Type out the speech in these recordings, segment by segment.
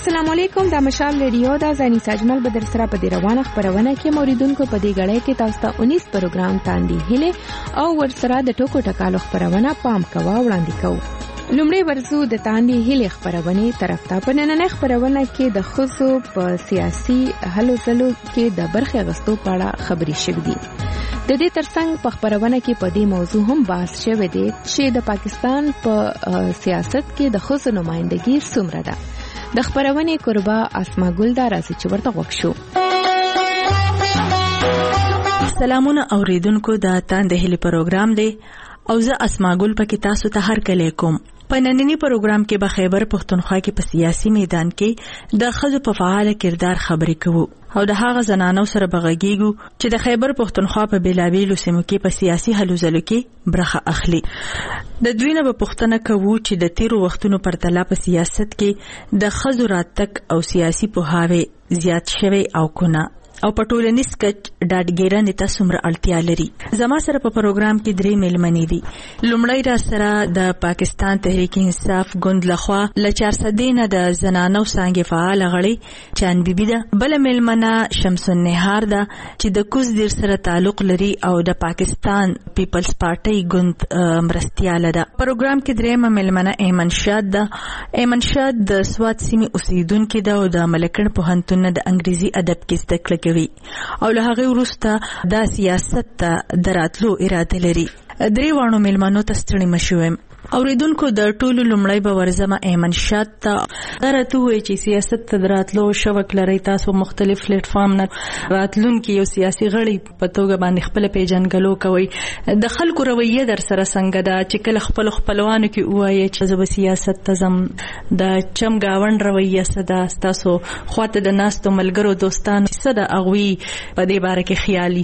السلام علیکم. د مشال ریډیو دا ځاني ساجمل بدر سره په دې روانه خبرونه کې موریدونکو په دې غړې کې تاسو ته 19 پروګرام تاندې هله او ورسره د ټکو ټکالو خبرونه پام کوا وړاندې کوو. لومړی ورزو د تاندې هله خبرونه طرف ته. په نننۍ خبرونه کې د خصو په سیاسي هلو ځلو کې د برخه غستو په اړه خبري شوې دي. د دې ترڅنګ په خبرونه کې په دې موضوع هم بحث شوی دی چې د پاکستان په سیاست کې د خصو نمائندګي څومره ده. د خبرونې قربا اسما ګلدار راځي چې ورته وښو. سلامونه اوریدونکو، د تاندې هلي پروګرام دی او زه اسما ګل پکې تاسو ته هر کله کوم. په نننی پروګرام کې به خیبر پښتونخوا کې په سیاسي میدان کې د ښځو په فعال کردار خبرې کوو او د هغه زنانو سره بغږیږو چې د خیبر پښتونخوا په بیلابیلو سیمو کې په سیاسي هلو ځلو کې برخه اخلي. د دوی نه به پوښتنه کوو چې د تیرو وختونو پرتله په سیاست کې د ښځو راتګ او سیاسي پوهاوی زیات شوی او کنه او په ټولنیز کچ ډاډګیرنې ته څومره اړتیا لري. زما سره په پروګرام کې 3 مېلمنې دي. لومړی را سره د پاکستان تحریک انصاف ګوند لخوا ل 400 نه د زنانو څنګه فعال غړي چان بیبي ده. بل مېلمنه شمس النهار ده چې د کوز دیر سره تعلق لري او د پاکستان پیپلز پارټي ګوند مرستياله ده. پروګرام کې 3 مېلمنه ایمن شاد ده. ایمن شاد د سوات سیمې اوسیدونکو ده او د ملکن پوهنتون د انګریزي ادب کې زده کړه او له هغه وروسته د سیاست ته دراتلو اراده لري. 3 وانو مېلمنو ته ستړي مشوم. اوریدونکو د ټولو لومړی به ورزمه ایمن شاد ته درته وایي چې سیاست ته دراتلو شوق لري. تاسو مختلف پلیټ فارم نه راتلونکي یو سیاسي غړي په توګه باندې خپل پیژنګلو کوي. د خلکو رویه در سره څنګه ده چې کله خپل خپلوانو کې وایي چې زه به سیاست ته ځم؟ د چم گاوند رویه څه ده؟ تاسو خواته د ناستو ملګرو دوستانو څه ده اغوي په دې باره کې خیالي؟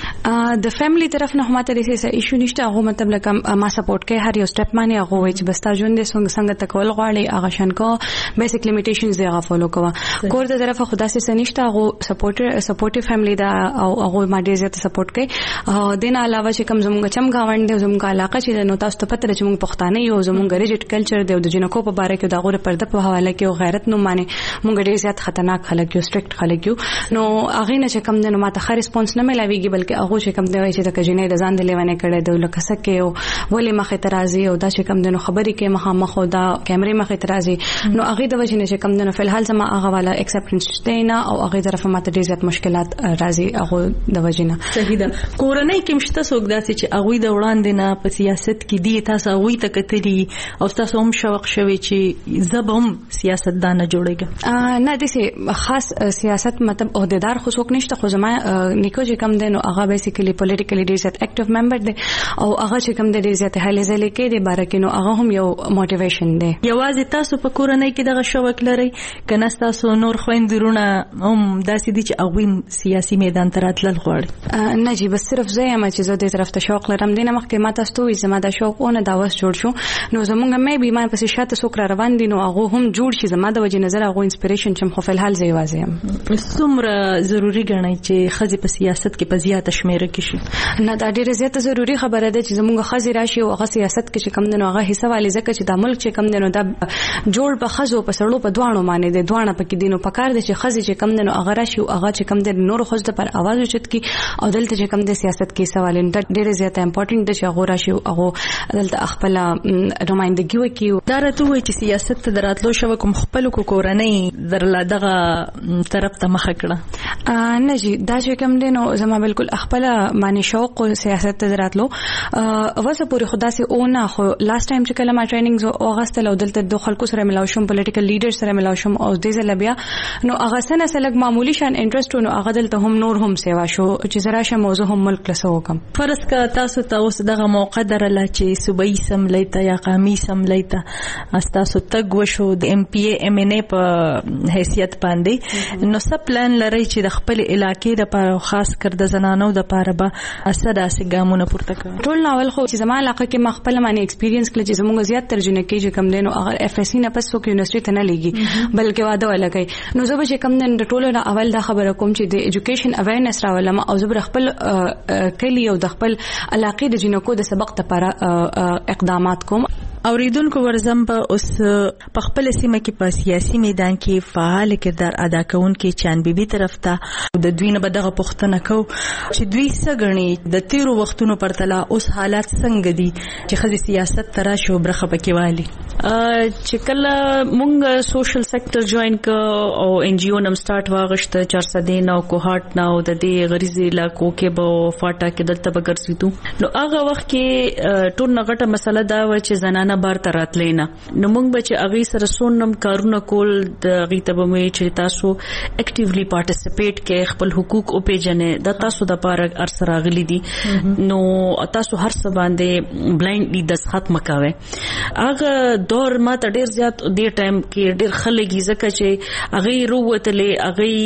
د فیملی طرف نه همته د سیاسي ایشو نشته. هغه مطلب لکه ما سپورټ کوي هر یو سټپ باندې. هغه وایي چې بس تا ژوند دې څنګه تکول غواړي هغه شان کو بیسیک لیمیټیشنز دی هغه فالو کوه. کور د طرفه خدا سي نشته. هغه سپورټیو فیملی دا او هغه ما ډیر زیات سپورټ کوي. دین علاوه چې کوم زموږ چم گاوند دی زموږ علاقه چې نو تاسو ته پته چې موږ پښتانه یو زموږ ریجټ کلچر دی او د جنکو په باره کې دا غوړه پرده په حواله کې او غیرت نو معنی موږ ډیر زیات خطرناک خلک یو سټریکټ خلک یو. نو هغه نه چې کوم نو ماته خیر ریسپانس نه ملاويږي بلکې هغه چې کوم دی چې د کجنې د ځان د لیوانه کړه د لکسکه او ولې مخه ترازی او دا چې کوم دی نو خبرې کې مخ او دا کیمرې مخه ترازی نو هغه د وجه نه چې کوم دی نو فلحال زما هغه والا اکسپټنس شته نه او هغه طرف ماته ډیر زیات مشکلات راځي هغه د وجه نه. صحیح ده. کورنۍ کې مشته څوک داسې چې هغه د وړاندې نه په سیاست کې دی تاسو هغه ته کتلی او تاسو هم شوق شوي چې زبم سیاستدان جوړیږي؟ نه دسه خاص سیاست مطلب عہدیدار خو څوک نشته. خو زما نیکو چې کوم دی نو هغه بیسیکلی پولیټیکلی ډیر زیات اکټیو ممبر دی او هغه چې کوم دی ډیر زیات هلي ځلې کې دی باره کې نو هغه هم یو موټیویشن دی. یوازې تاسو په کورنۍ کې دغه شوق لري کنه تاسو نور خويندرونه هم داسې دي چې هغه سیاسي میدان ته راتلل غواړي؟ نه جی بس صرف زه یم چې زه د طرف ته شوق لرم. دینه مخکې ما تاسو ته زما د شوق اون دا وس جوړ شو نو زمونږ مې به ما پسې شاته سوکر روان دي نو هغه هم جوړ شي. زما د وجه نظر هغه انسپریشن چې خو فلحال زه یوازې یم. څومره ضروری ګڼئ چې خځې په سیاست کې په زیاته شمیره کې شي؟ نه دا ډیره زیاته ضروری خبره ده چې زمونږ خځې راشي او هغه سیاست کې چې کم دنو هغه حصہ والی ځکه چې د ملک چې کم دنو دا جوړ په خځو په سړو په دوانو باندې دي دوانه پکې دینو پکار دي چې خځې چې کم دنو هغه راشي او هغه چې کم دنو نور خځ پر आवाज اوچت کی او دلته چې کم د سیاست کې سوال دا ډیره زیاته امپورټنت ده چې هغه راشي او هغه دلته خپل نمائندګي وکي. دا راته وایي چې سیاست ته دراتلو شو کوم خپل کورنۍ درلا دغه طرف ته مخ کړه؟ نه جی دا چې کم دنو زما بالکل خپل معنی شوق سیاست ته دراتلو واسه پوری خدا سي او نه. خو لاست ټایم چې کله ما ټریننګز او اغستل او دلته د خلکو سره ملاو شم پولیټیکل لیډر سره ملاو شم او د زلبیا نو هغه سنه سلګ معمولی شان انټرست نو هغه دلته هم نور هم سیوا شو چې زرا شه موضوع هم ملک له سو کم. فرض کا تاسو ته اوس دغه موقع درله چې صوبایي سملیته یا قومي سملیته تاسو تګ وشو د ام پی ای ام ان ای په حیثیت باندې نو څه پلان لري چې د خپل علاقې لپاره خاص کر د زنانو د لپاره به اساده سګامونه پورته کړي؟ ټول ناول خو چې زما علاقه کې مخبل معنی ایکسپیرینس کړی چې زموږ زیات ترجمه کې کم دینو اگر اف اس سی نه پس وک یونیورسيټي ته نه لګي بلکې واده ولګي نو زه به کم دین د ټولو نه اول دا خبره کوم چې د ایجوکیشن اویرنس راولم او زه خپل کلی او د خپل علاقې د جنکو د سبق لپاره اقدامات کوم. اوریدونکو ورزم په اوس په خپل سیمه کې په سیاسي میدان کې فعال کردار ادا کوونکي چان بیبي طرف ته د دوی نه به دغه پوښتنه کوو چې دوی څه ګڼي د تیرو وختونو پرتله اوس حالات څنګه دي چې ښځې سیاست ته راشي او برخه پکې والي. چې کله مونږ سوشل سیکټر جوائن ک او ان جی او نم سٹارټ واغشت 400 نو کوهارت نو د دې غریزي علاقو کې به فاټا کې دلته به ګرځیدو نو هغه وخت کې ټول نغټه مسله دا و چې زنانه بار ترات لینا نو موږ به چې اغي سره سونم کارونه کول د غي تبمه چې تاسو اکټیولی پارټیسپیټ کې خپل حقوق او پیژنې د تاسو د پاره ارسره غلي دي نو تاسو هر څه باندې بلایندلی د ختم مکاوي هغه دور ما ته ډیر زیات د ټایم کې ډیر خلګي زکه چې اغي روتلې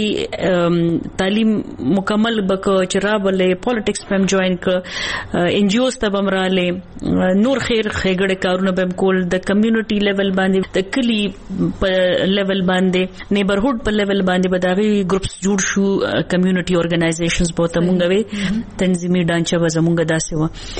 اغي تعلیم مکمل بک چرابلې پالیټکس پم جوائن ک ان جی اوز ته بمراله نور خیر خېګړه کارونه بم کول د کمیونټي لیول باندې د کلی په لیول باندې نیبرهود په لیول باندې بداغي ګروپس جوړ شو کمیونټي اورګنایزیشنز بہت مونږ وی تنظیمي ډانچه و زمونږ داسې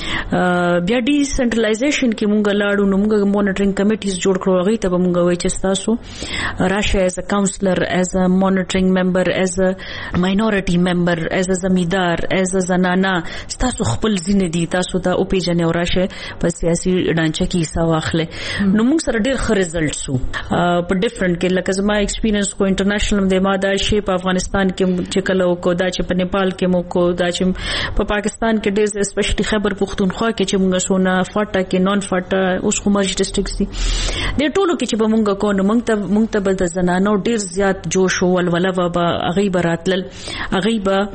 و بیا ډي سنټرلایزیشن کې مونږ لاړو نو مونږ مونټرینګ کمیټیز جوړ کړو غي ته مونږ وی چې تاسو راشه ایز ا کاونسلر ایز ا مونټرینګ ممبر ایز ا ماینورټي ممبر ایز ا زمیدار ایز ا زنانا تاسو خپل ځینې دي تاسو ته او پیژنې او راشه په سیاسي ډانچه کې حصہ واخلې نو موږ سره ډېر ښه ریزلټس وو په ډیفرنٹ کې لکه زما ایکسپیرینس کو انټرنیشنل د ماده شی په افغانستان کې چې کله کو دا چې په نیپال کې مو کو دا چې په پاکستان کې ډېر اسپیشلی خیبر پختونخوا کې چې موږ سونه فاټا کې نون فاټا اوس کومج ډسټرکټس دي د ټولو کې چې به موږ کو نو موږ ته د زنانو ډېر زیات جوش او ولوله به اغي براتل اغي به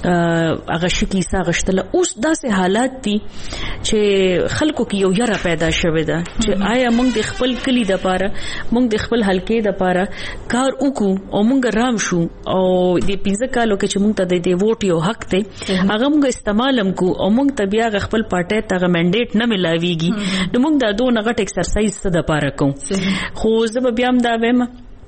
هغه شکی ساغشتله اوس داسې حالات دي چې خلکو کې یو یره پیدا شوه ده چې آیا موږ د خپل کلی د پاره موږ د خپل حلقې د پاره کار وکړو او موږ رام شو او د 15 کالو کې چې موږ ته د ووټ یو حق ته هغه موږ استعمالم کو او موږ ته بیا خپل پارټي ته منډیټ نه ملاويږي نو موږ د دوه غټ ایکسرسایز څه د پاره کوو خو زه بیا هم دا وایم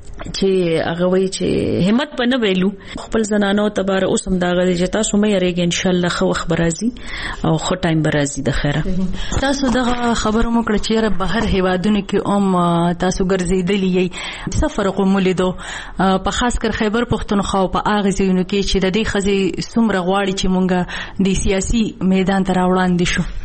چې هغه وی چې همت پنه ویلو خپل زنانو تبار اوس هم دا غلي چې تاسو مې یریږي ان شاء الله خو خبر راځي او خو ټایم برازي د خیره تاسو دغه خبرو مو کړ چې بهر هیوادونو کې تاسو ګرځیدلی یې سفر کوملیدو په خاص کر خیبر پختونخوا په اغه ځینو کې چې د دې خزي سمره غواړي چې مونږه د سیاسي میدان ته راوړاندې شو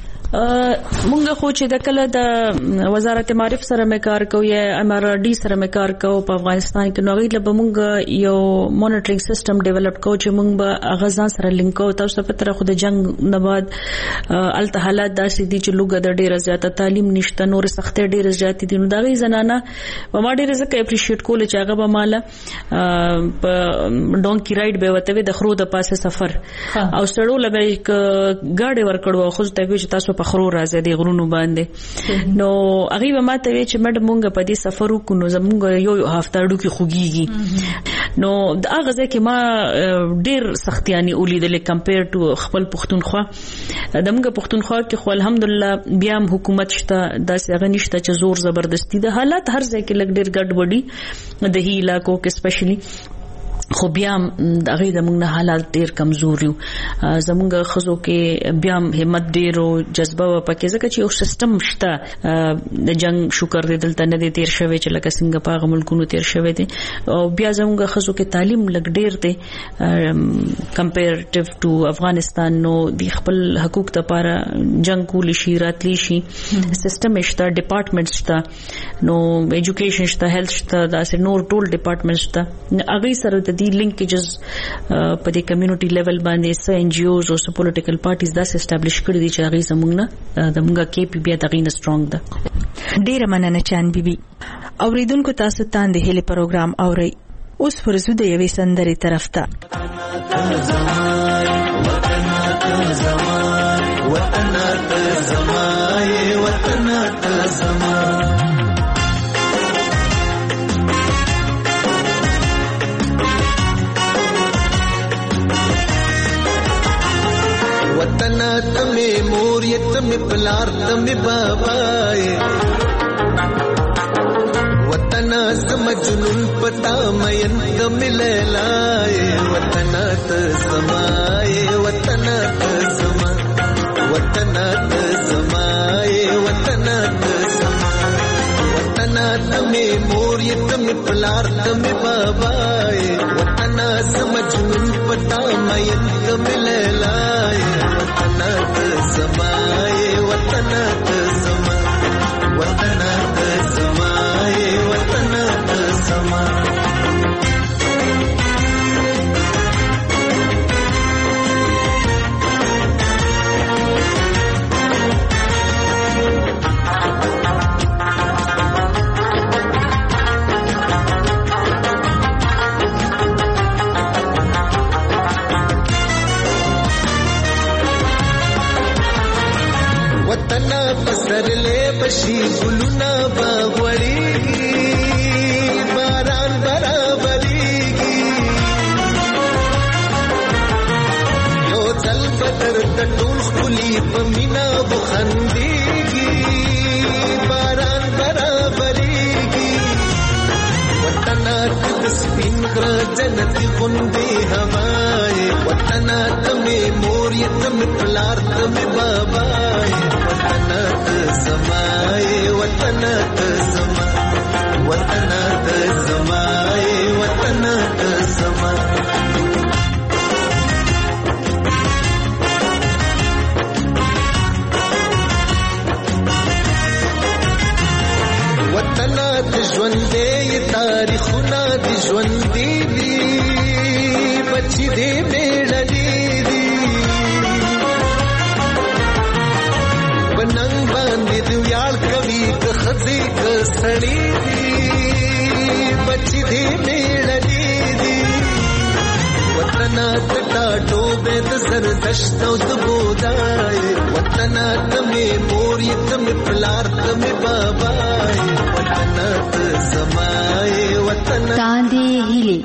مونږ خو چې د کله د وزارت معارف سره مې کار کوو یا ام آر ډي سره مې کار کوو په افغانستان کې نو غوښتل به مونږ یو مونټرینګ سیستم ډیولپ کوو چې مونږ به اغازان سره لینک کوو تاسو په تر خو د جنگ نه بعد الته حالات داسې دي چې لوګ د ډیره زیاته تعلیم نشته نور سختي ډیره زیات دي نو دا غي زنانه په ما ډیره زکه اپریشیټ کول چې هغه به مال په ډونکی رائډ به وته د خرو د پاسه سفر او سړو لبه ګاډي ورکړو خو ته چې تاسو په خرو راځي د غرونو باندې نو هغه به ماته وی چې مډ مونږ په دې سفر وکړو زمونږ یو هفته اډو کې خوګيږي نو د هغه ځکه ما ډیر سختياني ولیدل کمپیر ټو خپل پښتونخوا دمګه پښتونخوا کې خو الحمدلله بیا هم حکومت شته داسې هغه نشته چې زور زبردستی د حالات هر ځای کې لګ ډیر ګډوډي د هی علاقو کې سپیشلی خو بیا دغه د موږ حالات ډیر کمزور یو زموږ خزو کې بیا همت ډیر او جذبه پکې ځکه چې یو سیستم شته د جنگ شکر دې دلته نه دي تیر شوی چې لکه څنګه په ملکونو تیر شوی دي او بیا زموږ خزو کې تعلیم لګ ډیر دي کمپیریټیو ټو افغانستان نو د خپل حقوق لپاره جنگ کول شي راتلی شي سیستم شته ډپارټمنټ شته نو ایجوکیشن شته هیلث شته دا سه نور ټول ډپارټمنټ شته هغه سره د لینکیجز په دې کمیونټي لیول باندې س ان جی اوز او س پولیټیکل پارټیز دا اسټابلیش کړی دي چې هغه زمونږ نه د موږ کې پی بي دغه نه سترونګ ده ډیره مننه چان بیبي اوریدونکو تاسو ته د هلي پروګرام اوري اوس فرزو د یوې سندري طرف ته वतन तमे मोरिय तमे पलार तमे बाबाए वतन समझनुन पता मयन तमे लैलाए वतन त समाए वतन त समा वतन त समाए वतन त समा تمې مور یې تمې پلار تمې بابا وطن سمجنون پتا مین تمې لیلا وطن زما وطن زما وطن زما وطن زما وطنا پسرلے بشی گلونا باغوڑیگی باران برابریگی یو دل بدر تطول خلی پمینا بخندیگی باران برابریگی وطنا تدسپین غرا جنتی غندی ہوائے وطنا تمہیں موری تمہیں پلار تمہیں بابائے وطن زمائے وطن زما وطن زمائے وطن زما وطن ژوندې تاریخونه د ژوندې دي بچي دې میړني دي بننګ باندې دی ویاړ کوي که خزي که سړی دي بچي دې میړني دي وطن ته ټوبه د زردشت او د بودای وطن تمې مور یې تمې پلار تمې بابا وطن زمای وطن تاندې هیلي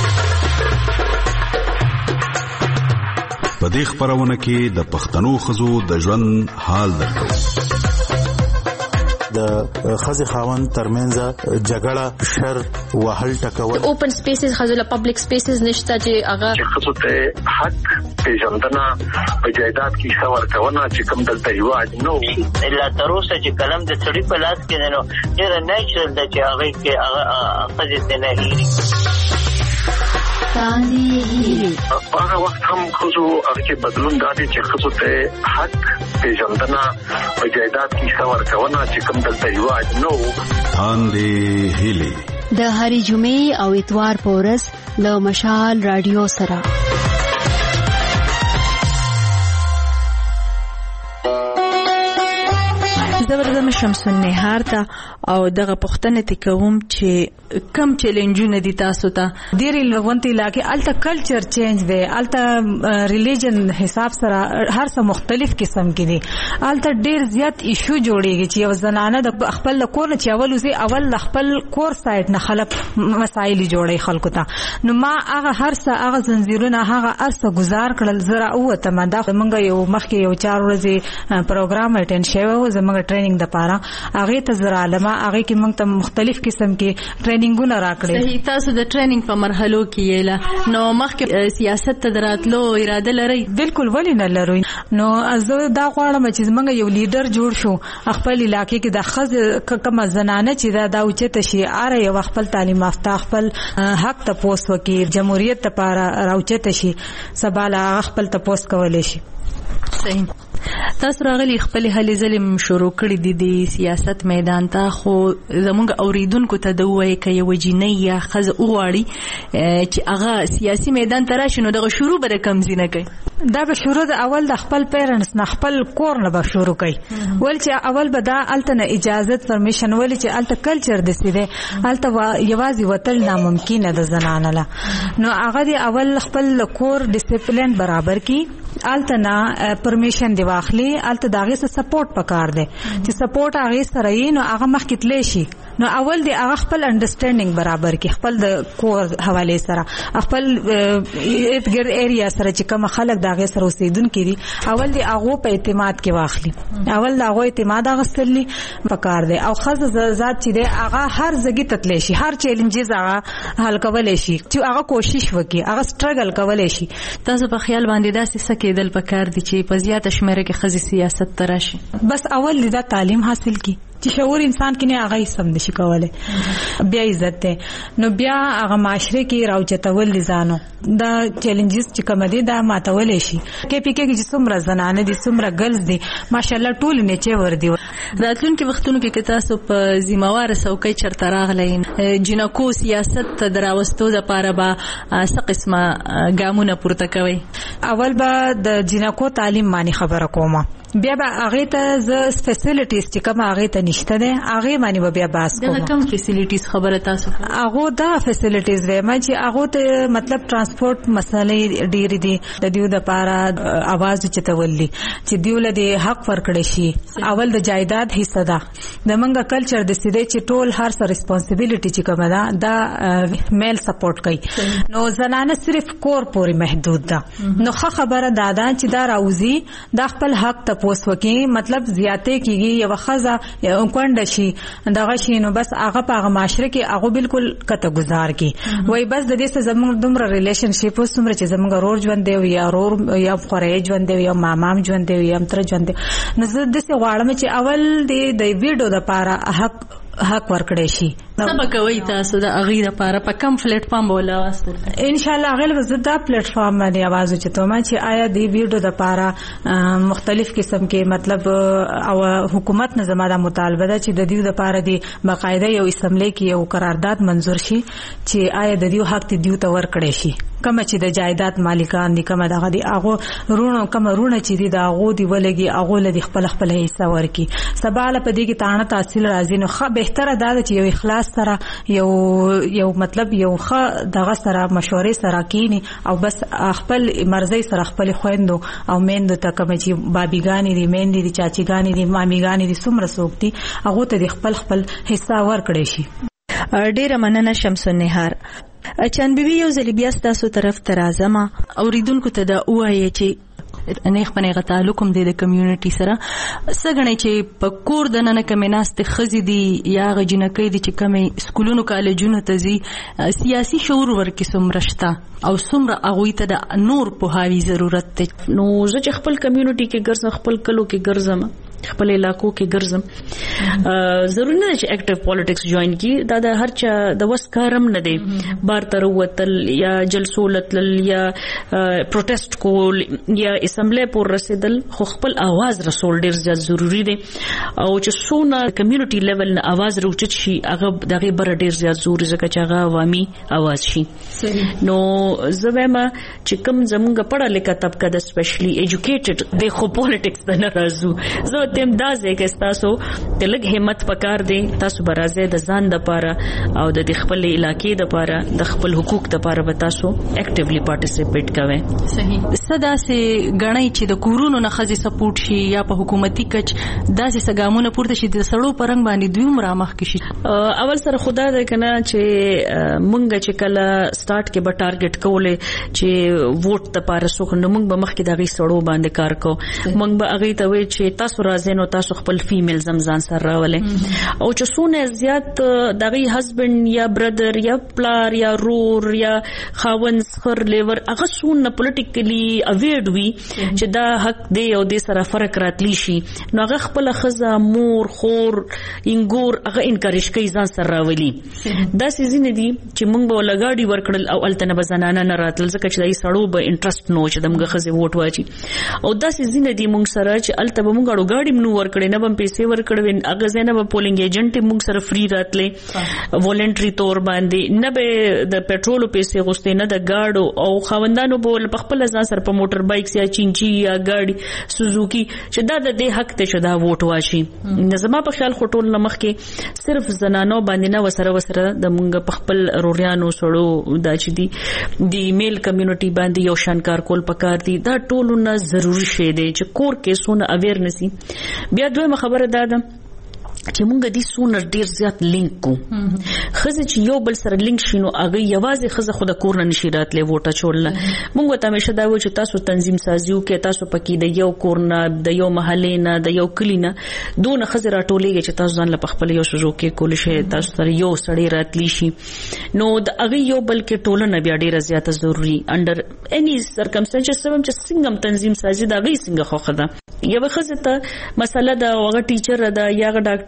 په دې خبرونه کې د پښتنو خزو د ژوند حال درکو د خزي خاوند ترمنځ جګړه شر وهل ټکول اوپن سپیسز خزله پبلک سپیسز نشته چې هغه خزو ته حق پیژندنه په جایداد کې څور کونه چې کوم دلته یواج نو الا تر اوسه چې کلم د سړي په لاس کې نو ډېر نېچرل د چې هغه کې هغه خزه نه هېري هغه وخت هم خزو هغه کې بدلون دادی چې خزو ته حق پیژندنه په جایداد کې څور کونه چې کوم دلته یواج نو تاندې هیلي د هری جمعې او اتوار په ورځ له مشال رادیو سره زبردم شمسون نهار ته او دغه پښتنه تکوم چې کم چیلنجونه دي تاسو ته ډېری لوونتي علاقې الته کلچر چینج دی الته ریلیجن حساب سره هر څه مختلف قسم کې دي الته ډېر زیات ایشو جوړیږي چې یو زنانه د خپل کور نه چاول وزي اول خپل کور سایت نه خلک مسایل جوړي خلکو ته نو ما هغه هر څه هغه زنجیرونه هغه ارسه گزار کړل زرا او ته مندا منګه یو مخکې یو 4 ورځې پروګرام اټینډ شوی زموږ ټریننګ د پاره هغه ته زرا علما هغه کې موږ ته مختلف قسم کې ټریننګونه راکړي صحیح تاسو د ټریننګ په مرحلو کې یلا نو مخکې سیاست ته دراتلو اراده لري بالکل ولې نه لري نو زه دا غواړم چې موږ یو لیډر جوړ شو خپل علاقې کې د خز کوم زنانه چې دا اوچته شي اره یو خپل تعلیم یافته خپل حق ته پوس وکړي جمهوریت لپاره راوچته شي سباله خپل ته پوس کولای شي صحیح تاسو راغلي خپل هلي ظلم شروع کړی د سیاست میدان ته خو زموږ اوریدونکو ته د وایي کې یو جنۍ یا خز اوغاړي چې هغه سیاسي میدان ته راشي نو دغه شروع به کم زینه کوي دا به شروع د اول د خپل پیرنټس نه خپل کور نه به شروع کوي ول چې اول به دا الته نه اجازه پرمیشن ول چې الته کلچر د سیده الته یوازې وتل ناممکن ده زنانه لا نو هغه دی اول خپل کور ډیسپلین برابر کی الته نه پرمیشن دی واخلي الته داغه سپورټ پکار دی چې سپورټ هغه سره یې نو هغه مخ کې تللی شي نو اول دی هغه خپل انډرستانډینګ برابر کی خپل د کور حواله سره خپل اتګر ایریا سره چې کوم خلک داغه سره اوسیدونکو دي اول دی هغه په اعتماد کې واخلي اول هغه اعتماد غستلی پکار دی او خاص ذات چې دی هغه هر ځګی تتلی شي هر چیلنجز هغه حل کولای شي چې هغه کوشش وکړي هغه سټرګل کولای شي تاسو په خیال باندې داسې سکیدل پکار دي چې په زیاته شمیره کې خزي سیاست تراشي بس اول دا تعلیم حاصل کی چې شعور انسان کې نه هغه سم نشي کولای. بیا عزت ده نو بیا هغه معاشره کې راوچتول لزانو دا چیلنجز چې کوم دي دا ماتول شي. کې پی کې چې څومره زنانه دي څومره ګلز دي ماشاءالله ټول نه چي ور دي. راتلونکي وختونو کې تاسو په ذمہوار څوکۍ چرته راغلئ جنکو سیاست ته دراوستو د پاره به څه قسمه ګامونه پورته کوي؟ اول به د جنکو تعلیم باندې خبره کومه بیا به هغه ته ز فیسیلیټیز چې کوم هغه ته نشته ده هغه باندې به بیا باس کوم. دا کوم فیسیلیټیز خبره تاسو هغه دا فیسیلیټیز وای ما چې هغه ته مطلب ترانسپورت مسلې ډېری دي د دیو د پاره आवाज چتولي چې دیول د حق ورکړي شي. اول د جایداد حصہ ده د منګه کلچر د سیده چې ټول هر څه ریسپانسیبিলিټي چې کومه ده دا میل سپورټ کوي نو زنانه صرف کور پورې محدود ده. نو خبره دادا چې دا راوزی د خپل حق ته پوس وکي مطلب زیاته کیږي یو خزه یو کونډه شي دغه شي نو بس هغه په معاشره کې هغه بالکل کته گزار کی وای بس د دې سره زموږ دومره ریلیشن شپ وسمره چې زموږ رور ژوند دی یا رور یا خورې ژوند دی یا مامام ژوند دی یا تر ژوند دی نو زه د څه غواړم چې اول د ویډیو د پاره حق ورکړی شي. سبا کوي تاسو د اغي لپاره په کوم پلیټ فارم ولا واسطه ان شاء الله غل زدا پلیټ فارم باندې आवाज چتوما چې آیا دی ویډیو د لپاره مختلف قسم کې مطلب او حکومت نه زماده مطالبه ده چې د دیو د لپاره دی باقاعده یو اسمبلی کې یو قرارداد منزور شي چې آیا د دیو حق دیو ته ورکړی شي کوم چې د جایداد مالکان دي کوم دغه دی هغه رونو کوم رونه چې دی دا هغه دی ولګي هغه لدی خپل حصہ ورکي. سباله په دې کې تانه تحصیل راځي نو خو بهتره ده چې یو اخلاص سره یو مطلب یو ښه دغه سره مشورې سره کینی او بس خپل مرزي سره خپل خويندو او میندو ته کوم چې بابیګانی دي میندې دي چاچیګانی دي مامیګانی دي څومره څوک دي هغه ته خپل حصہ ورکړي شي. ډیره مننه شمس النهار. چند بیبي یو ځل بیا تاسو طرف ته راځم اوریدونکو ته دا وایي چې نه خپل تعلق هم د کمیونټي سره سګنې چې په کور د نن کمناست خزي دي یا غجنکې دي چې کمې سکولونو کالجونو ته زی سیاسي شعور ورکې سمرشتا او سمره اغوي ته د نور په هاوی ضرورت ته. نو زه چې خپل کمیونټي کې ګرځم خپل کلو کې ګرځم خپل علاقو کې ګرځم ضروري نه چې اکټیو پالیټکس جوائن کی دا د هر چا د وس کارم نه دی بار تر وتل یا جلسو لتل یا پروټیسټ کول یا اسمبلی پور رسیدل خو خپل आवाज رسول ډیر زیات ضروری دی او چې سونه کمیونټي لیول نه आवाज روچت شي هغه دغه بر ډیر زیات ضروری ځکه چې هغه عوامي आवाज شي. نو زما چې کوم زمونږ پړه لیکه طبقه د سپیشلی ایجوکیټډ د خو پالیټکس نه راځو زه تم دازه کې تاسو د لګ همت پکار دی تاسو برازه د ځان د پاره او د خپل علاقې د پاره د خپل حقوق د پاره به تاسو اکټیولی پارټیسیپیټ کوئ. صحیح صدا سي غړای چې د کورونو نه خزي سپورټ شي یا په حکومتي کچ داسې سګامونه پورته شي د سړو پرنګ باندې دوی مرامخ کې شي. اول سره خدا دې کنه چې مونږ چې کله سٹارټ کې به ټارګټ کولې چې ووټ د پاره سو نو مونږ به مخ کې دغه سړو باندې کار کو مونږ به هغه ته وی چې تاسو زینو تاسو خپل فیمیل زمزان سره راولې او چې سونه زیات دغه هسبند یا برادر یا پلار یا رور یا خاوند خر لیور هغه سونه پولیټیکلی اویرډ وي چې دا حق دی او د سره فرق راتلی شي نو هغه خپل خزه مور خور انګور هغه انکریج کوي ځان سره راولي. دا سيزونه دي چې موږ به لګاډي ورکړل او التنه بزنانه نه راتل ځکه چې دای سړو به انټرست نو چې دمغه خزه ووټ واچي او دا سيزونه دي موږ سره چې الته به موږ اړو نو ورکړې نه بم پیسې ورکړې اګه زنه په پولینګ ایجنټ موږ سره فری راتلې ولنټری تور باندې نه به د پېټرول پیسې غوښتې نه د گاډو او خوندانو بول په خپل ځان سره په موټر بایک یا چینچی یا گاډي سوزوکی چې دا د دې حق ته شدا ووټ واشي. نظم په خیال خټول نمخ کې صرف زنانو باندې نه وسره د موږ په خپل روريانو سړو دا چې دی میل کمیونټي باندې یو شانکار کول پکار دي دا ټول نه ضروري شی دی چې کور کې سونه اویرنس بیا دویمه خبره ده چې مونږ د سونه ډیر زیات لینک کو خزه چې یو بل سره لینک شینو هغه یوازې خزه خود کور نه نشي راتلې ووټه چولنه مونږ ته همیشه دا و چې تاسو تنظیم سازیو کې تاسو پکې د یو کور نه د یو محلې نه د یو کلی نه دون خزه راټولېږي چې تاسو ځان له خپل یو شروع کې کول شي تاسو سره یو سړی راتلی شي نو د هغه یو بل کې ټولنه بیا ډیره زیاته ضروری انډر اني سرکمسټنسز سم چې څنګه تنظیم سازي دا غي څنګه خوخه ده یو خزه ته مسله دا وغه ټیچر ده یا ډاکټر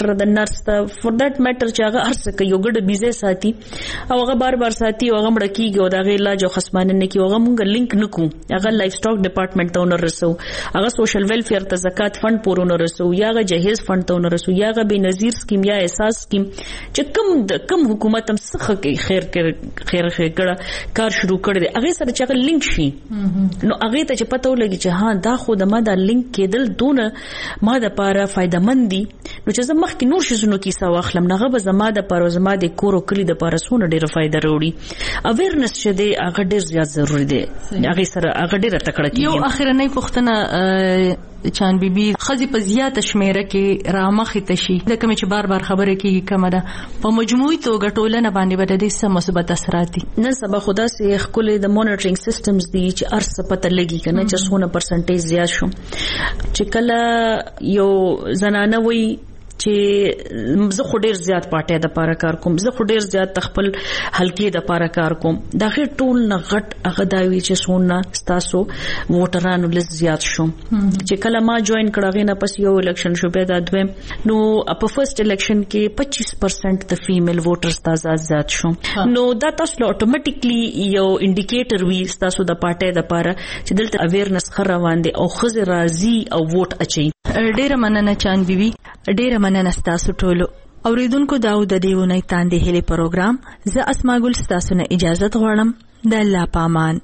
ډاکټر د نرس ته فور دیٹ میټر چې هغه هر څه کوي یو ګډ بيزه ساتي او هغه بار بار ساتي او هغه مړ کیږي او دا غي علاج او خصمانه نه کی هغه مونږ لینک نکو هغه لایف سټاک ډپارټمنټ ته ونرسو هغه سوشل ویلفیر ته زکات فند پورونه رسو یا هغه جهیز فند ته ونرسو یا هغه بنظیر سکیم یا احساس سکیم چې کم حکومت هم څخه کوي خیر کړه کار شروع کړی دی هغه سره چې هغه لینک شي نو هغه ته چې پته ولګي چې ها دا خو د ما دا لینک کېدل دونه ما د پاره فائدمن دي نو چې زه مخکې نور شزونو کیسه واخلم نه به زما د پاره زما د کور او کلی د پاره سونه ډیره فائدہ وروړي اویرنس چې دی هغه ډیر زیات ضروری دی هغه سره هغه ډیره تکړه کیږي یو اخرنۍ پوښتنه چان بیبي خزي په زیاته شمیره کې رامخې تشي د کوم چې بار بار خبره کیږي کومه ده په مجموعي توګه ټولنه باندې به د دې سم مثبت اثرات دي نن سبا خدا سي خپل د مانیټرینګ سیستمز دي چې ارڅ پته لګي کنه چې څونه پرسنټیج زیات شو چې کله یو زنانه وي چې زه خو ډیر زیات پټه د پاره کار کوم زه خو ډیر زیات خپل حلقې د پاره کار کوم دا غیر ټول نه غټ هغه داوی چې سونه ستاسو ووټرانو لږ زیات شو چې کله ما جوائن کړه نه پس یو الیکشن شو به دا دویم نو په فرست الیکشن کې 25% د فیمیل ووټرز تازه زیات شو نو دا تاسو اتوماتیکلی یو انډیکیټر وی تاسو د پټه د پاره چې دلته اویرنس خروان دي او خزه راضي او ووټ اچي ډیره مننه چان بیبي ډیره مننه تاسو ټولو اوریدونکو داود د دیونی تاندې هلي پروګرام زه اسماء ګل تاسو نه اجازه غواړم د الله پامان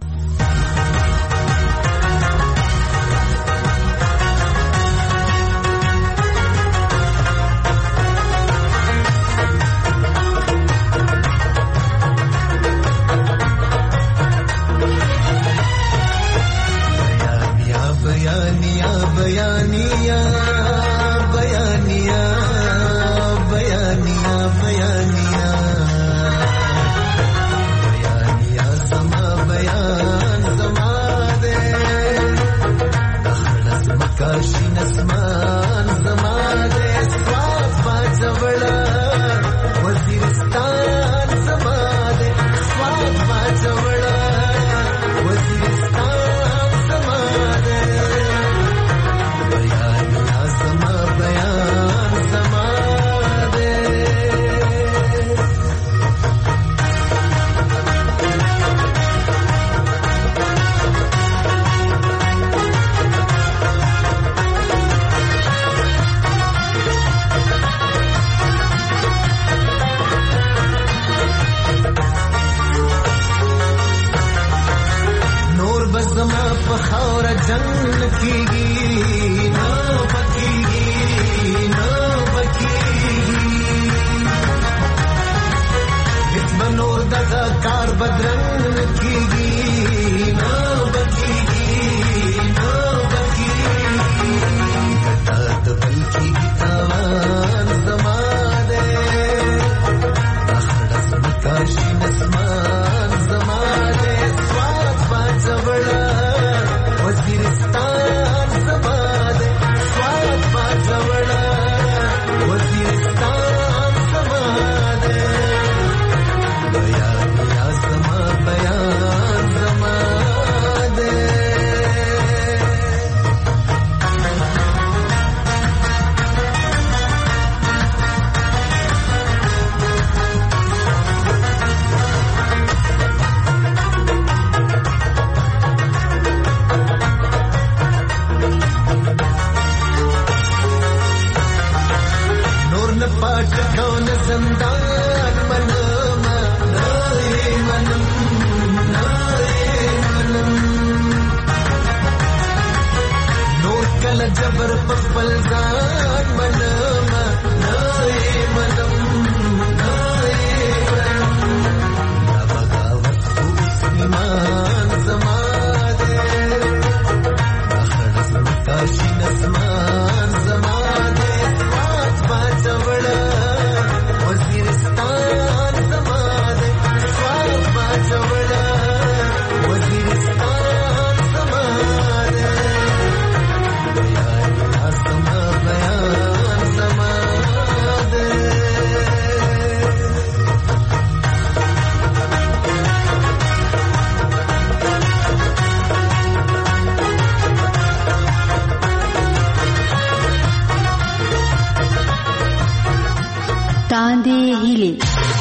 تاندې هیلې.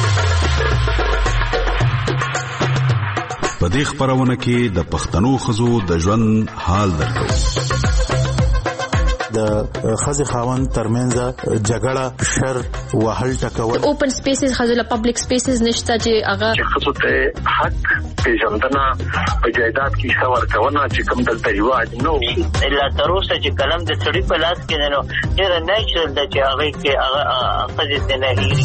په دې خبرونه کې د پښتنو ښځو د ژوند حال درکو. د ښځې خاوند ترمنځ جګړه، شر، وهل ټکول. اوپن سپیسز خزله پبلک سپیسز نشته چې هغه ښځو ته حق پیژندنه په جایداد کې څور کونه چې کوم دلته یواد نو الا تر اوسه چې کلم د سړي په لاس کې نه ډیر نیچرل د چې هغه کې هغه خځې نه هېري.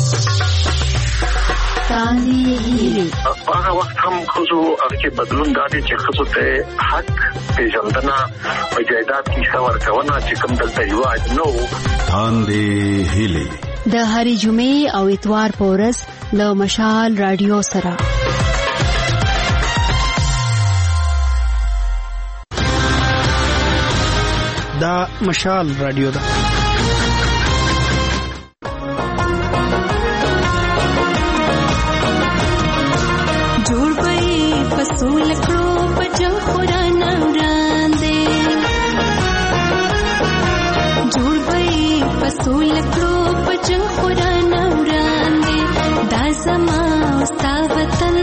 هغه وخت هم خزو هغه بدلون دادي چې خزو ته حق پیژندنه په جایداد کې څور کونه چې کوم دلته یواد نو تاندې هیلې د هرې جمعې او اتوار په ورځ له مشال رادیو سره. دا مشال رادیو ده. جوړ پي فصول کړو بچو قرآن وړاندې. جوړ پي فصول کړو بچو قرآن وړاندې. دا زما ستا وطن،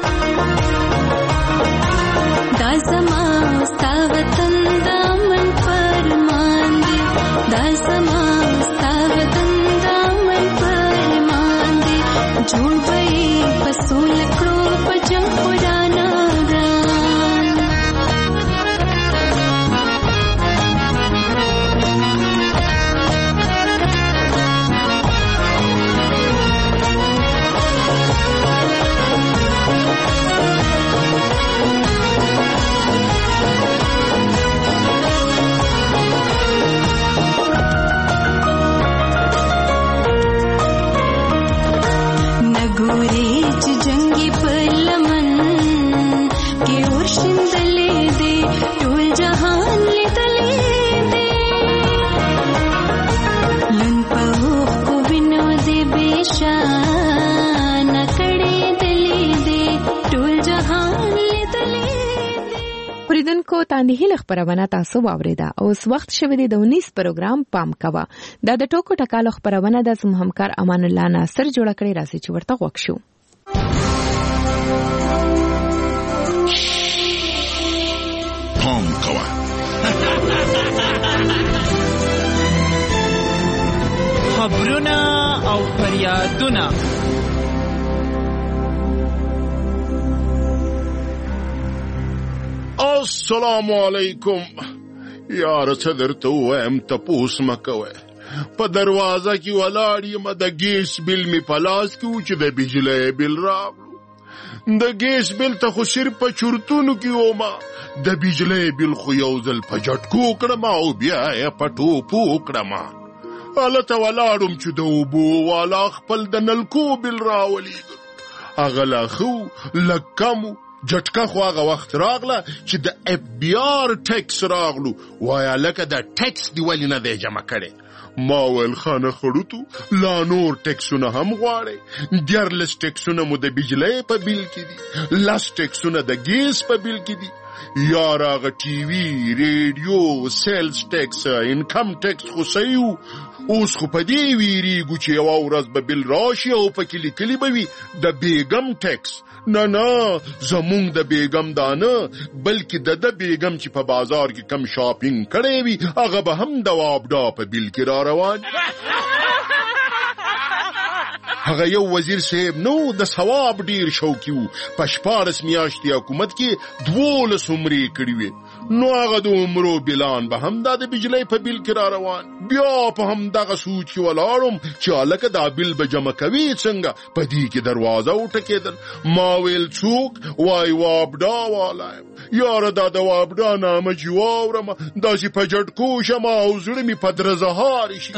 دا زما ستا وطن دا من فرمان دی. دا زما ستا وطن دا من فرمان دی. جوړ پي فصول کړو بچو قرآن اوریدونکو تاندې هیله خبرونه تاسو واوریده. اوس وخت شوی دی د 19 پروګرام پام کوه. دا د ټوکو ټکالو خبرونه د زموږ همکار امان الله ناصر جوړ کړی، راځي چې ورته غوښ شو. پام کوه. خبرونه او فریادونه. السلام علیکم. یار څه درته وایم تپوس مه کوئ. په دروازه کې ولاړ یم، د ګیس بل مې په لاس کې و چې د بجلۍ بل راغلو. د ګیس بل ته خو صرف په چورتونو کې ومه، د بجلۍ بل خو یو ځل په جټکو کړم او بیا یې په ټوپو کړم. هلته ولاړم چې د اوبو والا خپل د نلکو بل راولېږه. هغه لا ښه و، لږ کم و. جټکه خو هغه وخت راغله چې د اف بی آر ټیکس راغلو. وایه لکه د ټیکس دی ولې نه دی جمع کړی؟ ما ویل خانه خړوتو لا نور ټیکسونه هم غواړئ. 14 ټیکسونه مو د بجلۍ په بیل کې دي، 10 ټیکسونه د ګیس په بیل کې دي. یار هغه ټي وي، ریډیو، سیلز ټیکس، انکم ټیکس خو صحیح و. اوس خو په دې ویریږو چې یوه ورځ به بیل راشي او پکې لیکلي به وي د بیګم ټیکس. نه زمونږ د بیګم دا نه، بلکې د بیګم چې په بازار کې کم شاپینګ کړی وي هغه به هم د وابډا په بیل کې را روان. هغه یو وزیر صاحب نو د ثواب ډیر شوقي و. په 14 میاشتې حکومت کې 12 عمرې کړې وې. نو هغه د عمرو بلان به هم د بجلۍ په بیل کې را روان. بیا په هم دغه سوچ کې ولاړم چې هلکه دا بیل به جمع کوي څنګه. په دې کې دروازه وټکېدل. ما ویل څوک؟ وای وابډا والا یم. یاره دا د وابډا نامه چې واورم داسې په جټکو شم او زړه مې په درزهار شي.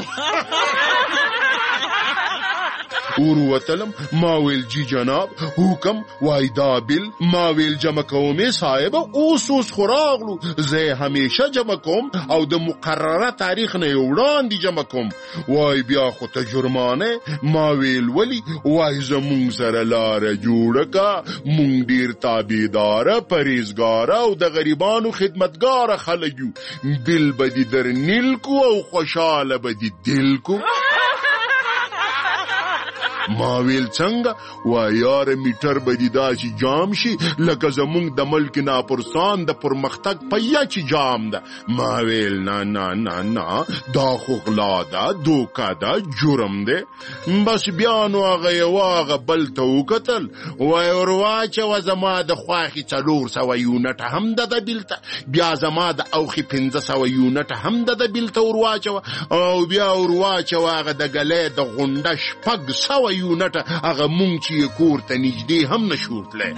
وروتلم. ما ویل جی جناب حکم. وای دا بیل. ما ویل جمع کومې صاحب اوس خو راغلو. زه همیشه جمع کوم او د مقرره تاریخ نه وړاندې جمع کوم. وای بیا خو ته جرمانه. ما ویل ولی؟ وای زمونږ سره لاره جوړه کا، مونږ ډیر تابعداره، پرهیزګاره او د غریبانو خدمتګاره خلک یو. بیل به دې در نیل کو او خوشاله به دې دل کو. ما ویل څنګه؟ وای یاره میټر به دې داسې جام شي لکه زمونږ د ملک ناپرسان د پرمختګ پیا چې جام ده. ما ویل نه نه نه نه دا خو غلا ده، دوکه ده، جرم ده. بس بیا نو هغه یو هغه بل ته وکتل، وای ورواچوه زما د خواښې 400 یونټه هم ده د بیل ته، بیا زما د اوښې 500 یونټه هم ده د بیل ته ورواچوه، او بیا ورواچوه هغه د ګلۍ د غونډه 600 یونټه، هغه مونږ چې یې کور ته نږدې هم نشو تلی.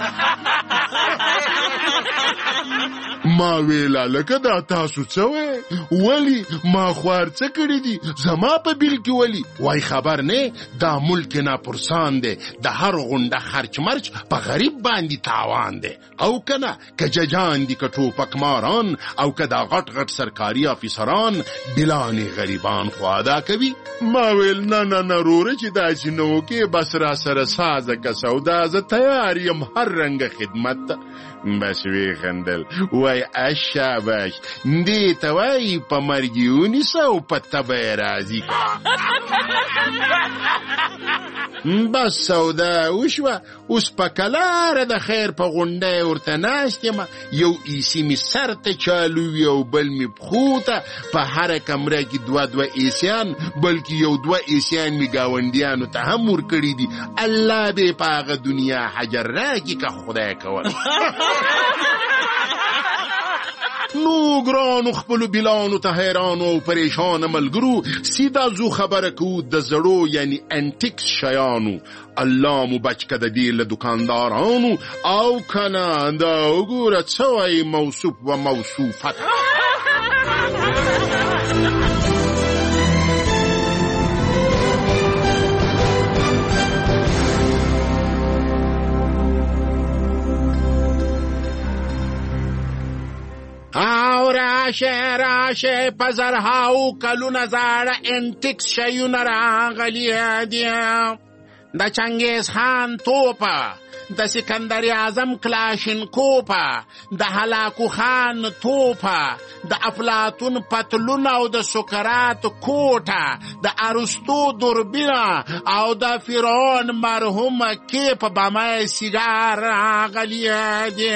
ما ویله لکه دا تاسو څه وی؟ ولی ما خوار څه کړي دي زما په بیل کې؟ ولی وای خبر نه دا ملک ناپرسان دی، د هر غونډه خرچ مرچ په غریب باندې تاوان دی، او کنه که ججان دي که ټوپک ماران او که دا غټ غټ سرکاري افیسران بلانې غریبان خو ادا کوي. ما ویل نه نه نه روره چې داسې نه وکې، بس را سره سازه که سودا، زه تیار یم هر رنګه خدمت ته. بس وی خندل، وای اشاباش دې ته وایي په مرګ یې ونیسه او په تبه یې راضي کړه. بس سودا وشوه، اوس په کلاره د خیر په غونډه ورته ناست یم، یو ایسي مې سر ته چالو وي او بل مې پښو ته، په هره کمره کې 2 ایسیان، بلکې یو 2 ایسیان مې ګاونډیانو ته هم ورکړي دي. الله دې په هغه دنیا حجر راکړي که خدای کول. نو ګرانو خپلو بلانو ته حیرانو او پریشانه ملګرو، سیدا زو خبره کو د زړو یعنی انټیکس شیانو. الله مو بچ که د دې له دکاندارانو، او کنه دا وګوره څه وایي موصوف و موصوفت. او راشه راشه پزرهاو کلونه زاړه انټیکس شیونه راغلي دي، د چنګیز خان توپه، د سکندر اعظم کلاشینکوپه، د هلاکو خان توپه، د افلاطون پتلون او د سقراط کوټه، د ارسطو دوربینه او د فرعون مرحوم کیپ بمای سیګار راغلي دي.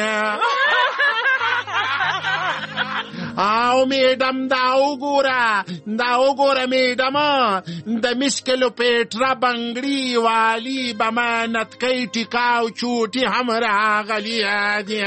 او میډم دا وګوره میډم، د مسکلو پیټرا بنګړي والی بمانت کوي ټیکاو چوټي هم راغلي دي.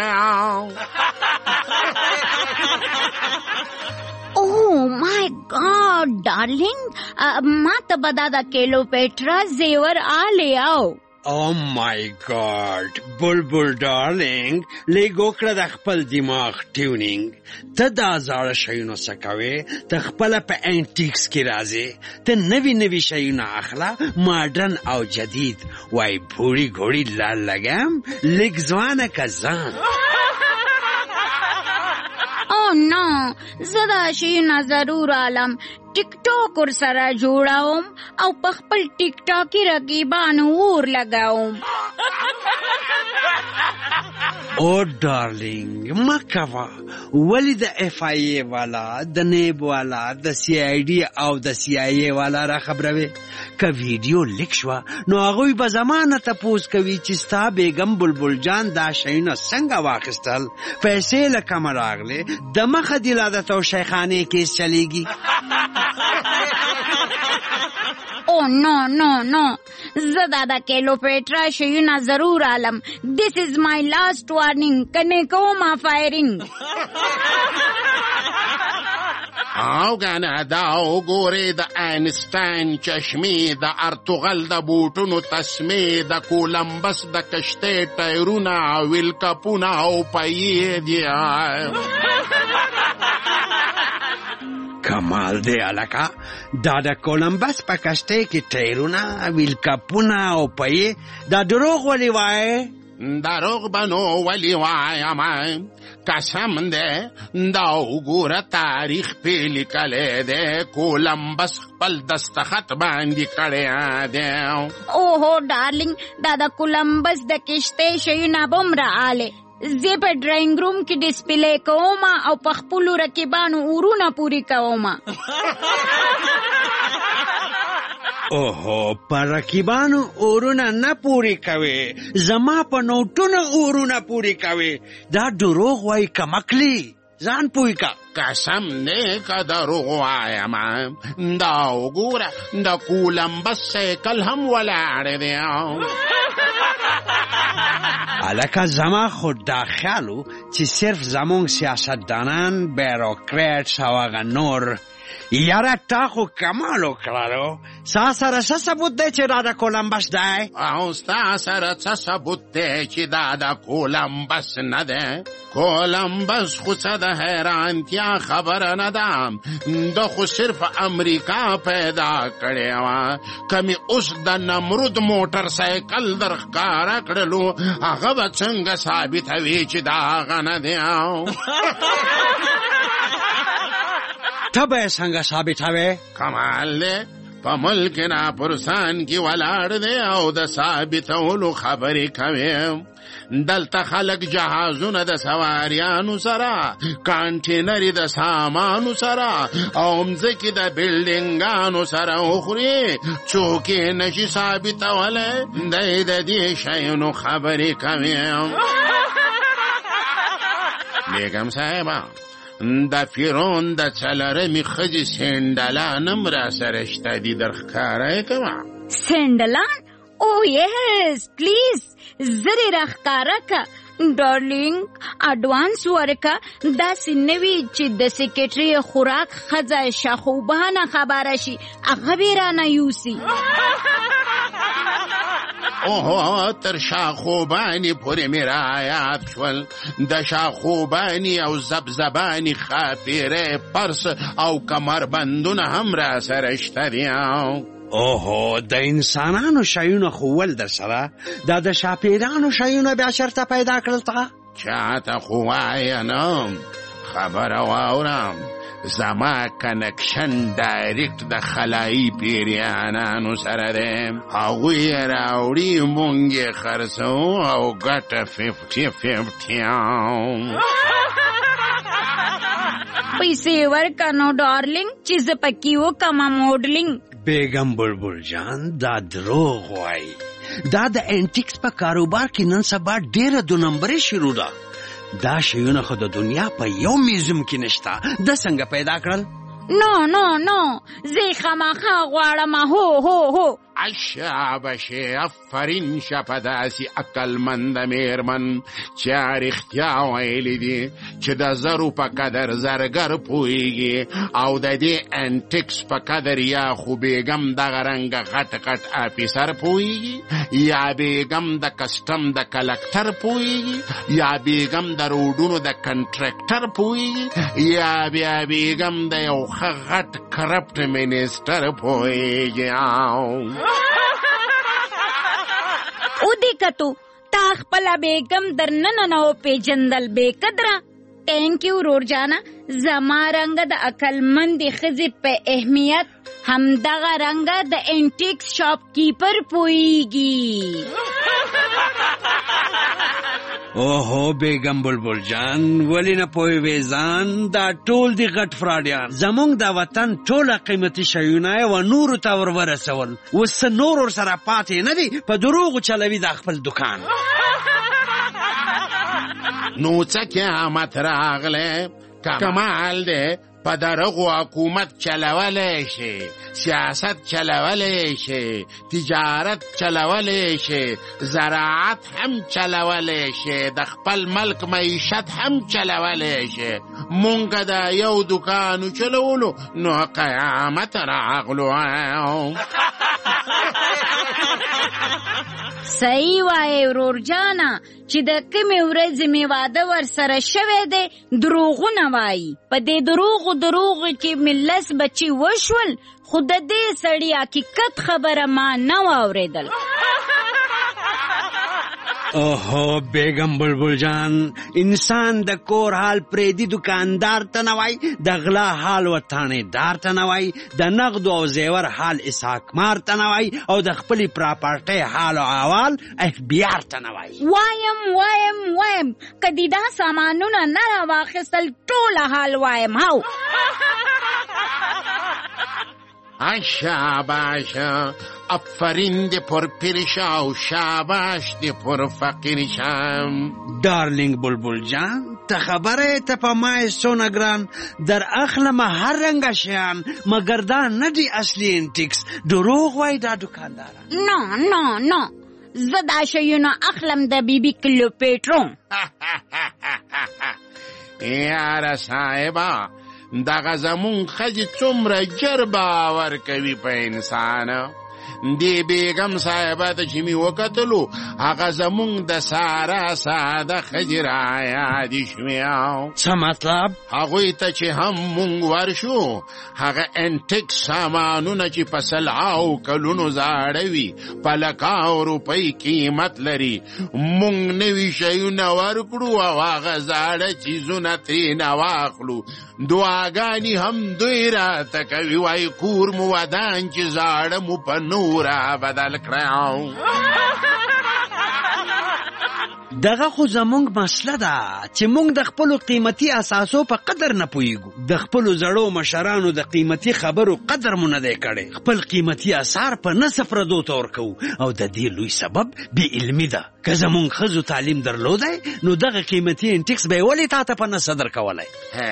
Oh my God, darling, ما ته به دا د کیلوپیټرا زیور آلی آو. Oh my God, بلبل ډارلینګ، لږ وکړه د خپل دماغ ټیونینګ. ته دا زاړه شیونه څه کوې؟ ته خپله په انټیکس کې راځې، ته نوي نوي شیونه اخله، ماډرن او جدید. وای بوړي ګوړي لال لګم، لږ ځوانه که ځان. او نو زه دا شیونه ضرور عالم ټیک ټاک ور سره جوړوم او په خپل ټیک ټاکي رقیبانو اور لګاوم. او ډارلینګ مه کوه، ولې د اف آی ای والا، د نیب والا، د سی آی ډي او د سی آی ای والا را خبروي؟ که ویډیو لیک شوه نو هغوی به زمانه تپوس کوي چې ستا بیګم بلبل جان دا شیونه څنګه واخیستل، پیسې له کومه راغلې، د مخه دې لادت او شیخانې کیس چلیږي. او نو زه دا د کیلوپیټرا شیونه ضرور عالم. This is my last warning. کنه کومه فایرینګ. او کنه دا وګورې د آینسټاین چشمې، د ارتغل د بوټونو تسمې، د کولمبس د کشتۍ ټایرونه، ویل کپونه او پیې دي. کمال دی الکا، دا د کولمبس په کشتۍ کې ټایرونه، ویل کپونه او پیې، دا دروغ ولې وایې؟ دروغ بنو ولی وایم، قسم دی دا وګوره تاریخ پې لیکلی دی، کولمبس خپل دستخط باندې کړی دی. اوهو ډارلینګ، دا د کولمبس د کشتۍ شیونه به هم راغلې. زه په ډراینګ روم کې ډسپلی کوم او په خپلو رقیبانو اورونه پورې کوم. اوهو پر رقیبانو اورونه نه پوری کوي زما په نوټونو اورونه پوری کوي دا دروغ وای کمکلی ځان پوی کا قسم نه کا دروغ وایم دا وګوره د کولمبس سایکل هم ولاړ دی الکه زما خود دا خیالو چې صرف زمونږ سیاستدانان بیروکریټس او هغه نور یاره تا خو کمال وکړلو ستا سره څه ثبوت دی چې دا د کولمبس دی او ستا سره څه ثبوت دی چې دا د کولمبس نه دی کولمبس خو څه د حیرانتیا خبره نه ده د خو صرف امریکا پیدا کړې وه کمی اوس د نمرود موټر سایکل در ښکاره کړلو هغه به څنګه ثابتوي چې دا هغه نه دی ته به یې څنګه ثابتوې کمال دی په ملک ناپرسان کې ولاړ دی او د ثابتولو خبرې کوي دلته خلک جهازونه د سواریانو سره کانټینري د سامانو سره او مځکې د بلډینګانو سره وخوري څوک یې نشي ثابتولی دی د دې شیانو خبرې کوي بیګم صاحبه د فرعون د څلرمې ښځې سینډلان هم راسره شته دي در ښکاره یې کوه سینډلان او یس پلیز زر یې راښکاره که ډارلینګ اډوانس ورکه داسې نه وي چې د سیکرټري خوراک ښځه شاخوبانه خبره شي هغه به یې رانه یوسي اوهو تر شاخوبانی پورې مې رایاد شول د شاخوبانی او زبزبانی خاپیرې پرس او کمربندونه هم را سره شته دي اوهو د انسانانو شیونه خو ول در سره دا د شاپیرانو شیونه بیا چېرته پیدا کړل ته چاته خو وایه نه خبره واورم زما کنکشن ډایرکټ د خلایي پیریانانو سره دی هغوی یې راوړي مونږ یې خرڅوو او ګټه 50-50 پیسې ورکه نو ډارلینګ چې زه پکې وکمه موډلینګ بیگم بلبل جان دا دروغ وای دا د انټیکس په کاروبار کې نن سبا ډیره دو نمبرې شروع ده دا شیونه خو د دنیا په یو میوزیم کې نشته د څنګه پیدا کړل نو زه خامخا غواړم هو شابشه افرین شه په داسې عقلمنده میرمن چې رښتیا ویلي دي چې د زرو په قدر زرګر پوهیږي او د دې انټیکس په قدر یا خو بیګم دغه رنګه غټ افیسر پوهیږي یا بیګم د کسټم د کلکټر پوهیږي یا بیګم د روډونو د کنټراکټر پوهیږي یا بیا بیګم د یو ښه غټ کرپټ منیسټر پوهیږي او دې کتو تا خپله بیګم در ننه نه وپېژندل بې قدره تھینک یو ورور جانا زما رنګه د عقلمندې ښځې په اهمیت همدغه رنګه د انټیکس شاپ کیپر پوهیږي اوهو بیگم بلبل جان ولی نه پوهیږې ځان دا ټول دي غټ فراډیان زمونږ د وطن ټوله قیمتي شیونه یې و نورو ته ور ورسول اوس څه نور ورسره پاتې نه دي په دروغو چلوي دا خپل دکان نو څه قیامت راغلی کمال دی په دغو حکومت چلولی شي سیاست چلولی شي تجارت چلولی شي زراعت هم چلولی شي د خپل ملک معیشت هم چلولی شي مونږ د یو دکانو چلولو نو قیامت راغلو صحیح وایې ورور جانه چې د کومې ورځې مې واده ورسره شوی دی دروغونه وایي په دې دروغو چې مې لس بچي وشول خو د دې سړي حقیقت خبره ما نه واورېدل اوهو بیگم بلبل جان انسان د کور حال پریدي دکاندار ته نه وای د غلا حال وطانیدار ته نه وای د نقد او زیور حال اسحاقمار ته نه وای او د خپلې پراپرټۍ حال او احوال اخبار ته نه وای وایم کدی دا سامانونه نه راواخیستل ټوله حال وایم هاو شاباش افرین دی پر پیرشا و شاباش دی پر فقیرشا. دارلینگ بلبل جان ته خبره ته په ما سونه ګران در اخلم هر رنګ شیان مگر دا نه دی اصلي انټیکس دروغ وای دا دکاندار. نو زه دا شیونه اخلم د بیبي کلوپیټرو. یاره صاحبه دغه زمون ښځې څومره ژر باور کوي په انسان. دی بیګم صاحبه ته چې مې وکتلو هغه زمونږ د ساره ساده ښځې رایادې شوې. څه مطلب؟ هغوی ته چې هم مونږ ورشو هغه انټیک سامانونه چې په سلهاو کلونو زاړه وي په لکاو روپۍ قیمت لري مونږ نوي شیونه ورکړو او هغه زاړه څیزونه ترېنه واخلو. دعاګانې هم دوی راته کوي وایي کور مو ودان چې زاړه مو په نوره بدل کړی. دغه خو زمونږ مسله ده چې مونږ د خپلو قیمتي اساسو په قدر نه پوهیږو. د خپلو زړو مشرانو د قیمتي خبرو قدر مو نه دی کړی. خپل قیمتي اثار په نصف ردو ته ورکوو او د دې لوی سبب بې علمي ده. که زمونږ ښځو تعلیم درلودی نو دغه قیمتي انټیکس به یې ولې تا ته په نسه درکولی؟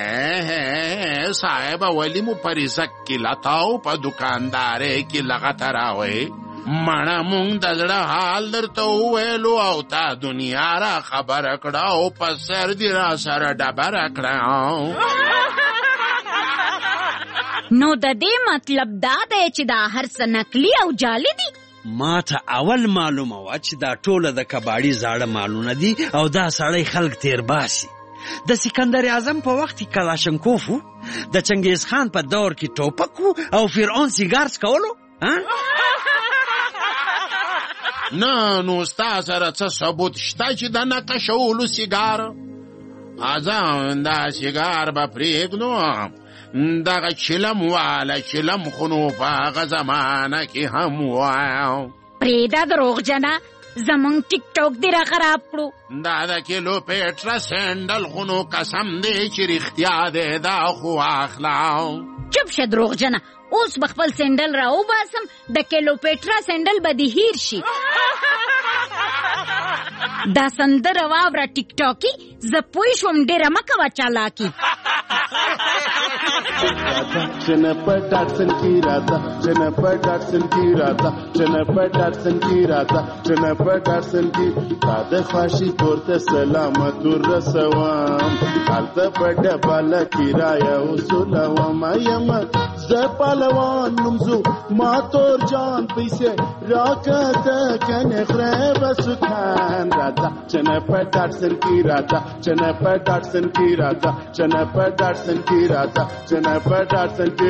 صاحبه ولې مو په رزق کې لتاو په دوکاندارۍ کې لغته راوئ؟ مړه مونږ د زړه حال درته وویلو او تا دنیا را خبره کړه او په سر دې را سره ډبره کړه. نو د دې مطلب دا دی چې دا هر څه نقلي او جعلي دي؟ ما ته اول معلومه وه چې دا ټوله د کباړي زاړه مالونه دي او دا سړی خلک تیر باسي. د سکندر اعظم په وخت کې کلاشنکوف و، د چنګیز خان په دور کې ټوپک و او فرعون سیګار څکولو. نه نو ستا سره څه ثبوت شته چې د نقشولو سیګار؟ ازان دا سیګار به پرېږدو دغه چلم واله چلم خو نو په هغه زمانه کې هم وایو. پرېږده دروغجنه زمونږ ټیک ټاک دې را خراب کړو. دا د کلوپیټرا سینډل خو نو قسم دی چې رښتیا دی دا خو اخلا. چپ شه دروغجنه اوس به خپل سینډل را وباسم د کلوپیټرا سینډل به دې هیر شي. دا سندره واوره ټیک ټاکي زه پوه شوم ډېره مه کوه چالاکي. Jennifer Dodson की राता Jennifer Dodson की राता Jennifer Dodson की राता Jennifer Dodson की तादे फाशी तोरते सलामत रसवाम हालत बड़ा बाला किराया उसुलवाम यम ज़पालवान नुमज़ु मातोर जान पैसे राकत कने ख़रेब सुखान राता Jennifer Dodson की राता Jennifer Dodson की राता Jennifer Dodson की राता Jennifer Dodson की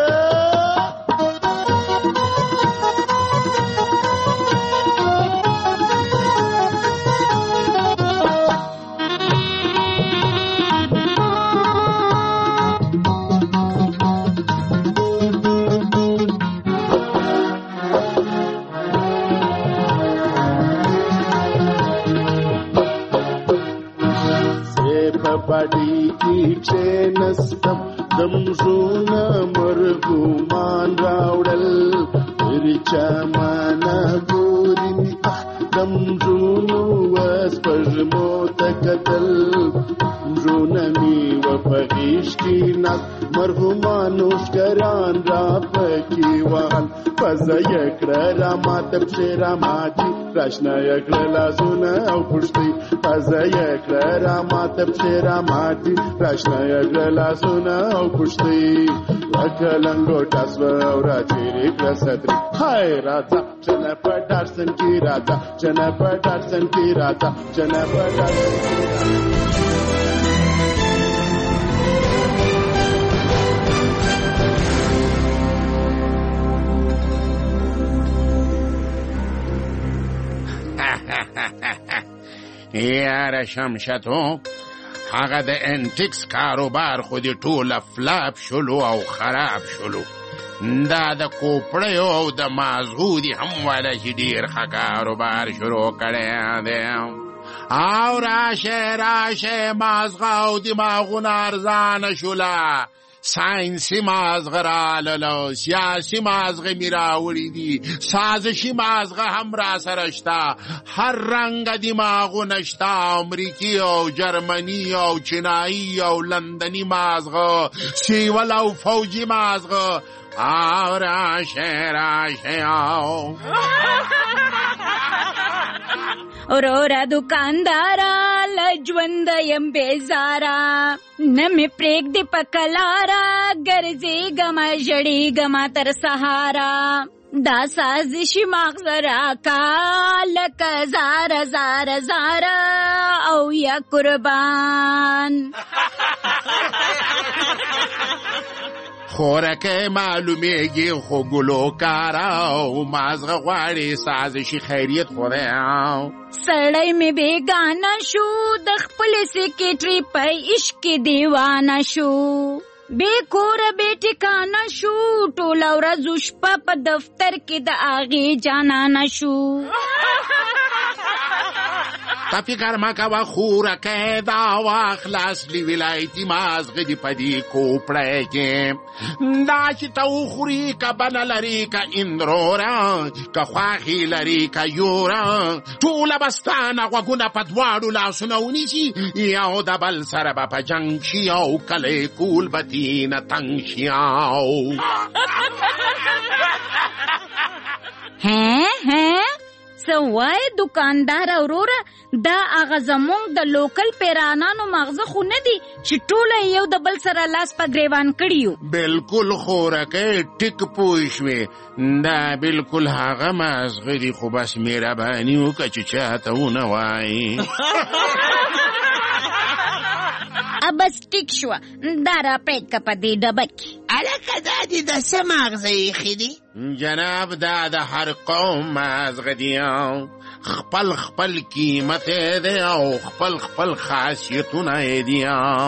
बड़ी की चेनस्तम दमजून मरगुमान रावडल रिचमान गोरिनी दमजून वस्पजमो तकतल जूनमी वफगीश की नाक मरगुमानुष करान रापकी वाहन फजयकड़ा रामात रामाजी राशनायकड़ा लाजुना औ पुष्टि फजयकड़ा रामात रामाजी राशनायकड़ा लाजुना औ पुष्टि लंगोटा स्वरा चेरे प्रसद्री हाय राजा Jennifer Dodson की राजा Jennifer Dodson की राजा Jennifer Dodson की یاره شمشتو هغه د انټیکس کاروبار خو دې ټوله فلاپ شلو او خراب شلو. دا د کوپړیو او د مازغو دي هم والا چې ډېر ښه کاروبار شروع کړی دی. او راشه مازغه او دماغونه ارزانه شوله ساینسي مازغه راغلل، سیاسي مازغه مې راوړي دي، سازشي مازغه هم را سره شته، هر رنګه دماغونه شته، امریکي او جرمني او چینایي او لندني مازغه، سیول او فوجي مازغه. او راشه او اورورا دکاندارا لجوند یم بیزارا نمی پریک دی پکلارا گرزی گما جڑی گما تر سہارا دا سازشی مغز راکا لکا زارا زارا زارا او یا قربان. خورکه معلومیگی خو گلوکارا او مازغه غواړي سازشی خیریت خوره. سړی می بیگانا شو د خپل سیکریټری په عشق دیوانه شو، بے کور بے ټکانه شو، ټوله ورځ شپه په دفتر کې د اغې جانانه شو. تا فکر ما کوه خورکه دا واخلاص لی ولایتي مازغه دي په دې کوپړی کې، دا چې ته وخوري که بنه لري که اندرورا که خواښې لري که یورا، ټوله به ستانه غوږونه په دواړو لاسونه ونیسي، یو د بل سره به په جنګ شي او کلی کول به تینه تنګ شي. سوای دکاندار اورورا دا اغه زمونږ د لوکل پیرانانو مغزه خو نه دي چې ټوله یو د بل سره لاس په گریوان کړیو. بالکل خورکه ټیک پوه شوې، دا بالکل هغه مازغه دي، خو بس مهرباني وکړه چې چاته ونه وایي. بس ټیک شو، دا را پریک که په دې ډبه کې. الکه دا دې د څه ماغزه ایښي دي؟ جناب دا د هر قوم مازغه دي، خپل خپل قیمت دی او خپل خپل خاصیتونه دي.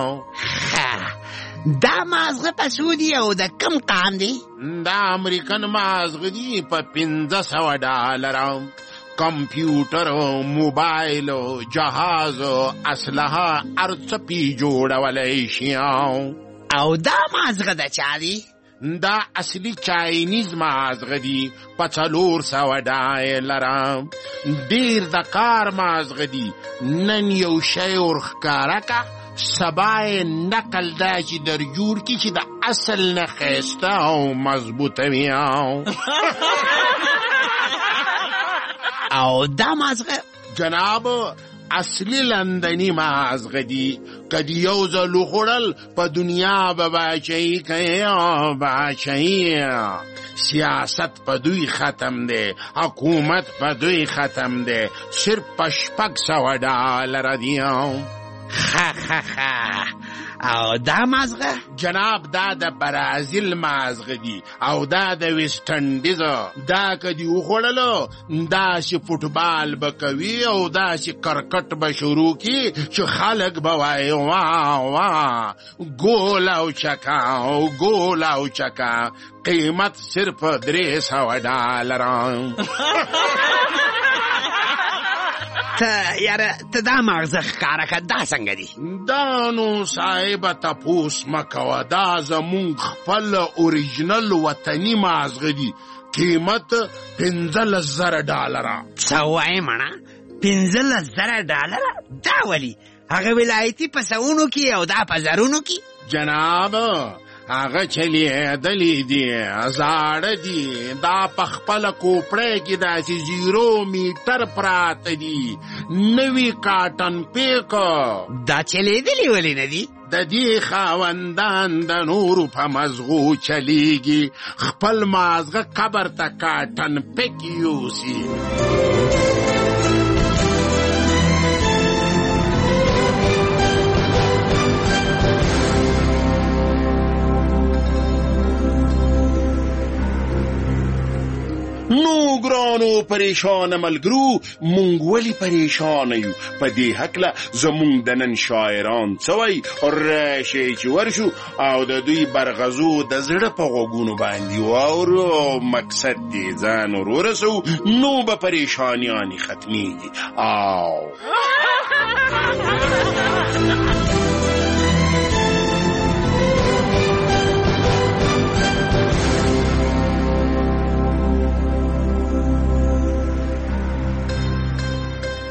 دا مازغه په څو دي او د کم قام دي؟ دا امریکن مازغه دي په $500. کمپیوټر، موبایل، جهاز، اسلحه هر څه پې جوړولی شي. او دا مازغه د چا دي؟ دا اصلي چاینیز مازغه دي په $400. ډیر د کار مازغه دي، نن یو شی ورښکاره که سبا یې نقل دا چې در جوړ کړي چې د اصل نه ښایسته او مضبوطه وي. او دا مازغه جناب اصلی لندنی مازغه دي، که د یو ځل وخوړل په دنیا به باچهي کوي، باچهي. سیاست په دوی ختم دی، حکومت په دوی ختم دی، صرف په $600 دي. او دا مازغه جناب دا د برازیل مازغه دي او دا د ویسټنډیز. دا که دې وخوړلو داسې فوټبال به کوي او داسې کرکټ به شروع کړي چې خلک به وایي واه واه، ګول او چکا او ګول او چکا، قیمت صرف $300. ته دا مغزه ښکاره که دا څنګه دي؟ دا نو صاحبه تپوس مه کوه، دا زمونږ خپل اوریجنل وطني مازغه دي، قیمت $15,000. څه وایې مړه؟ $15,000؟ دا ولي؟ هغه ولایتي په سوونو کې او دا په زرونو کې؟ جناب هغه چلیدلی دي، زاړه دي، دا په خپله کوپړی کې داسې 0 میټر پراته دي، نوي کاټن پیک. دا چلیدلی ولې نه دي؟ د دې خاوندان د نورو په مزغو چلیږي، خپل مازغه قبر ته کاټن پیک یوسي. نو ګرانو پریشان ملګرو، مونږ ولې پریشان یو؟ په دې هکله زمونږ د نن شاعران څه وایي؟ راشئ چې ورشو او د دوی برغزو د زړه په غوږونو باندې واورو، مقصد دې ځان ورسو، نو به پریشانیانې ختمیږي. او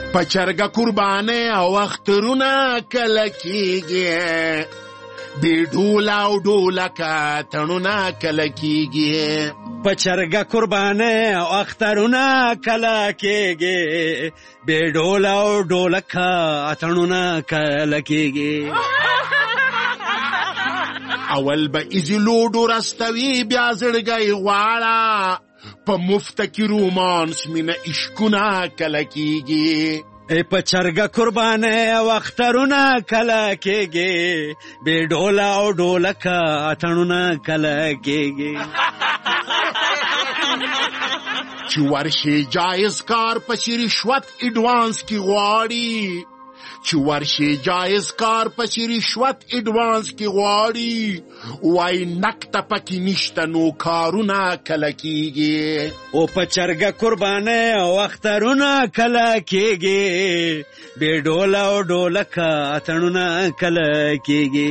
پچرګه قربانه او اخترونه کله کیږي بی ډوله او ډولکه تڼونه کله کیږي پچرګه قربانه او اخترونه کله کیږي بی ډوله او ډولکه تڼونه کله کیږي اول به ایزی لوډو رستوي بیا زړګی غواړه په مفته کې رومانس مینه عشقونه کله کیږي په چرګه قربانه او اخترونه کله کیږي بی ډوله او ډولکه تڼونه کله کیږي چې ورشي جایز کار پسې رشوت اډوانس کې غواړي چې ورشي جایز کار پسې رشوت اډوانس کې غواړي وای نقطه پکې نشته نو کارونه کله کیږي او په چرګه قربانه او اخترونه کله کیږي بی ډوله او ډولکه تڼونه کله کیږي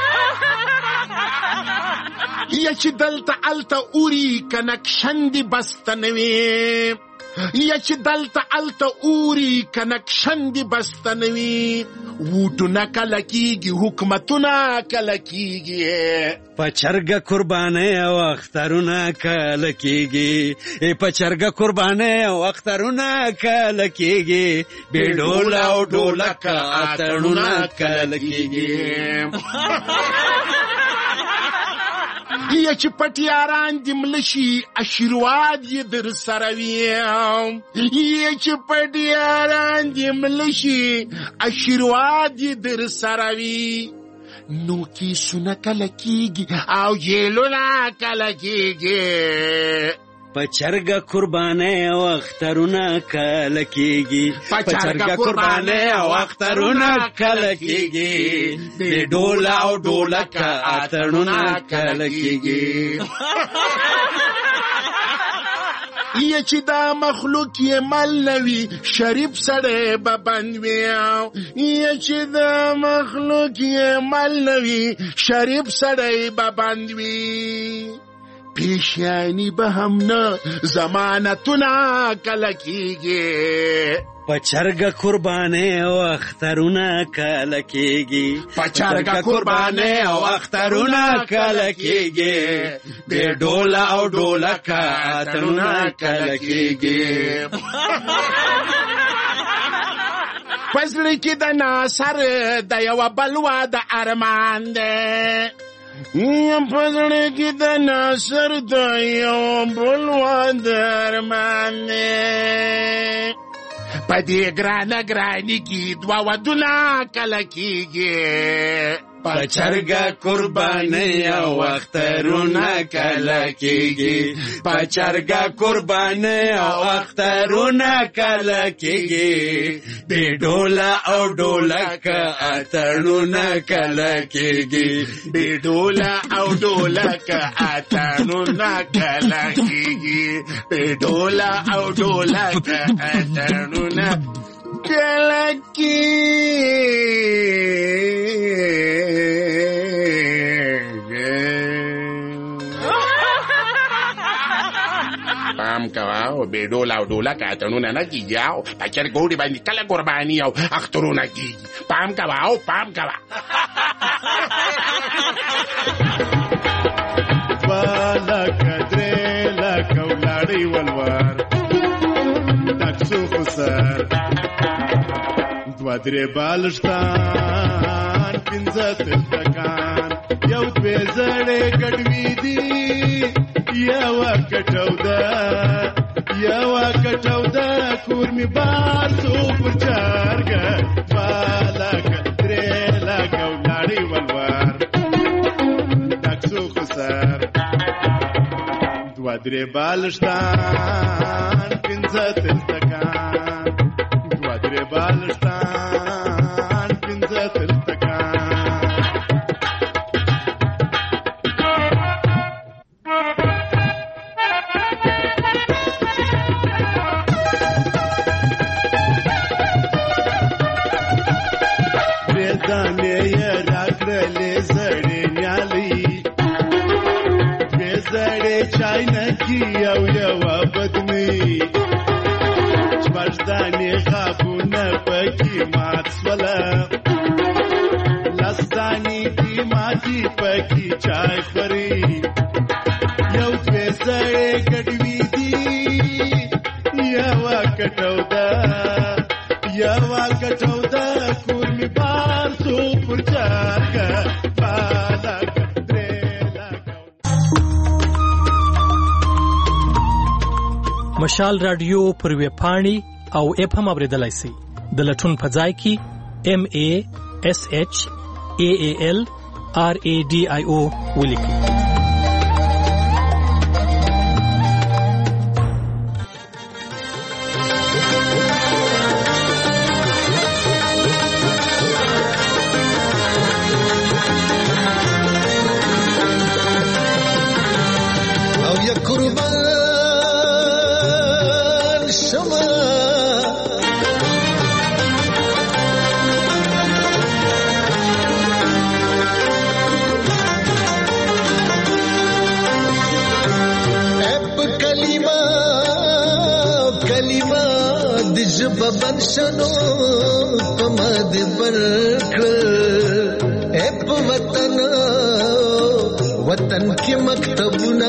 یا چې دلته الته اوري کنکشن دی بسته نوي یا چې دلته الته اوري کنکشن دی بسته نوي ووټونه کله کیږي حکومتونه کله کیږي په چرګه قربانه او اخترونه کله کیږي په چرګه قربانه او اخترونه کله کیږي بی ډوله او ډولکه تڼونه کله کیږي یا چې پټیاران دې ملشي آشیرواد یې در سره وي یا چې پټیاران دې ملشي آشیرواد یې در سره وي نو کیسونه کله کیږي او جیلونه کله کیږي په چرګه قربانه او اخترونه کله کیږي په چرګه قربانه او اخترونه کله کیږي بی ډوله او ډولکه تڼونه کله کیږي یا چې دا مخلوق یې مل نوي شریف سړی به بند وي یا چې دا مخلوق یې مل نوي شریف سړی به بند وي پیشانی به هم نه ضمانتونه کله کیږي په چرګه قربانه او اخترونه کله کیږي په چرګه قربانه او اخترونه کله کیږي بی ډوله او ډولکه تڼونه کله کیږي پزړه کې د ناصر د یوه بلوا د ارمان دی پزړه کې د ناصر د یوه بلوا د ارمان دی په دې ګرانه ګراني کې دوه ودونه کله کیږي په چرګه قربانه او اخترونه کله کیږي په چرګه قربانه او اخترونه کله کیږي بی ډوله او ډولکه تڼونه کله کیږي بی ډوله او ډولکه تڼونه کله کیږي بی ډوله او ډولکه تڼونه کله کیږي پام کوه او بی ډوله او ډولکه تڼونه نه کیږي او په چرګوړي باندې کله قرباني او اخترونه کیږي پام کوه او پام کوه لکه درې لکه ولاړې ولور ډاکسو خسر دوه درې بالشتان پنځه تشتکان یو دوې زړې ګډوي دي یوه کټو ده کور مې بار سو پر چارګه لکه درې لکه ولاړې ولور ډاکسو خسر دوه درې بالشتان پنځه تشتکان دوه درې بالشتان پنځه تشتکان درې دانې یې راکړلې زړې نیالۍ دوې زړې چاینکي او یوه بدنۍ شپږ ودانې غابونه پکې مات سوله لستانی دی ماتي پکې چای خوري یو دوی سړی ګډوي دي یوا کټو دا کور می بار سو پر جاګه بالا مشال رادیو پر ویب پاڼې او اپ هم اوریدلای شئ د لټون په ځای کې MASHALRADIO ولیکئ. ببن شنو پمد برکړ اپ وطن کې مکتبونه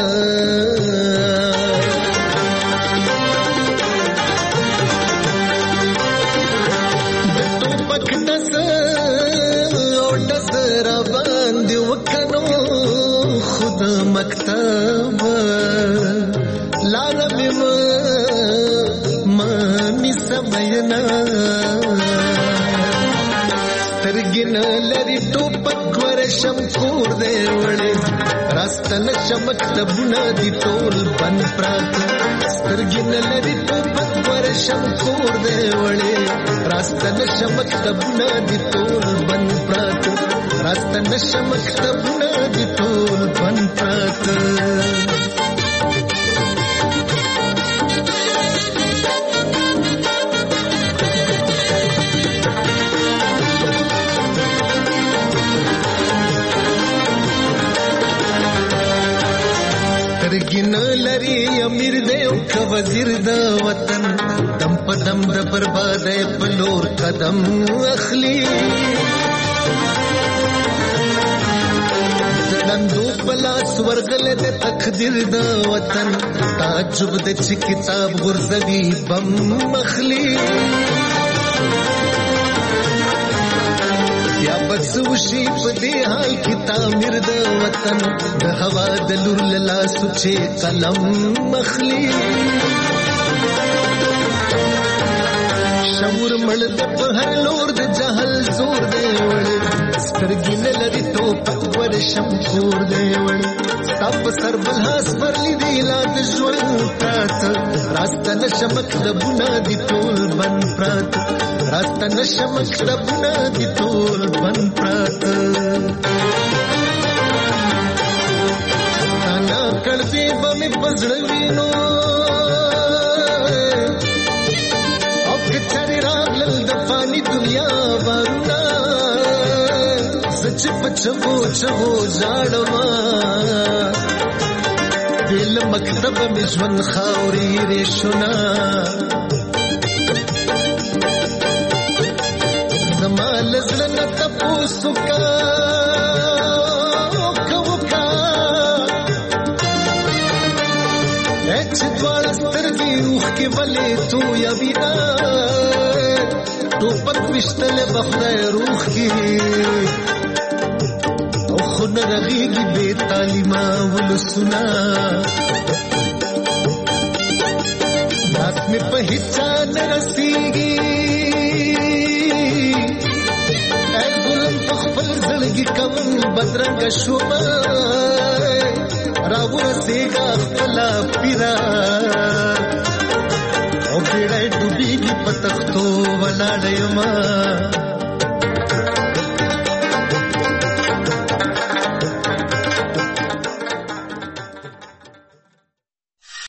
د ټوپک دس او دس را باندې وکنو خود مکتب لاره سمينا سترګن لري ټوپک ورشم کور دی وړي راستن شمکتبونه دي ټول بن پرات سترګن لري ټوپک ورشم کور دی وړي راستن شمکتبونه دي ټول بن پرات راستن شمکتبونه دي ټول بن پرات سترګن لري امیر دی او وزیر د وطن دم په دم د برباد په لور قدم اخلي زړندو پلاس ورغل د تقدیر د وطن تعجب د چې کتاب غرزوي بم مخلي یا بسوشي په دې حال کې تعمیر د وطن د هوا د لور لا سوچې قلم مخلي شعور مړ د په هر لور د جهل زور دی وړ سترګې نه لري ټوپک ورشم کور دی وړ سب سر بلحاس پر لیدي لا د ژوند پرات راسته نشم مکتبونه دي ټول بن پرات راسته نشم مکتبونه دي ټول بن پرات انا کړدي به پزړوینو او کچري راغلل د فاني دنیا ورنا سچ پچو چو زړما دل مکتب میں ژوند خاوري ریشنا زمال زلن تپوسو کا کوکا اچ دوال سترګي روح کې ولې تو یا بينا ټوپک وشتل بخدای روح کې خود رغیگی بے تعلیمہ ولسنا ناس میں پہچان رسیگی اے ظلم تخفل زلگی کم بدرنگ شوما راو رسیگا خلا پیرا او بیڑای ڈوبیگی پتختو ولاڑیما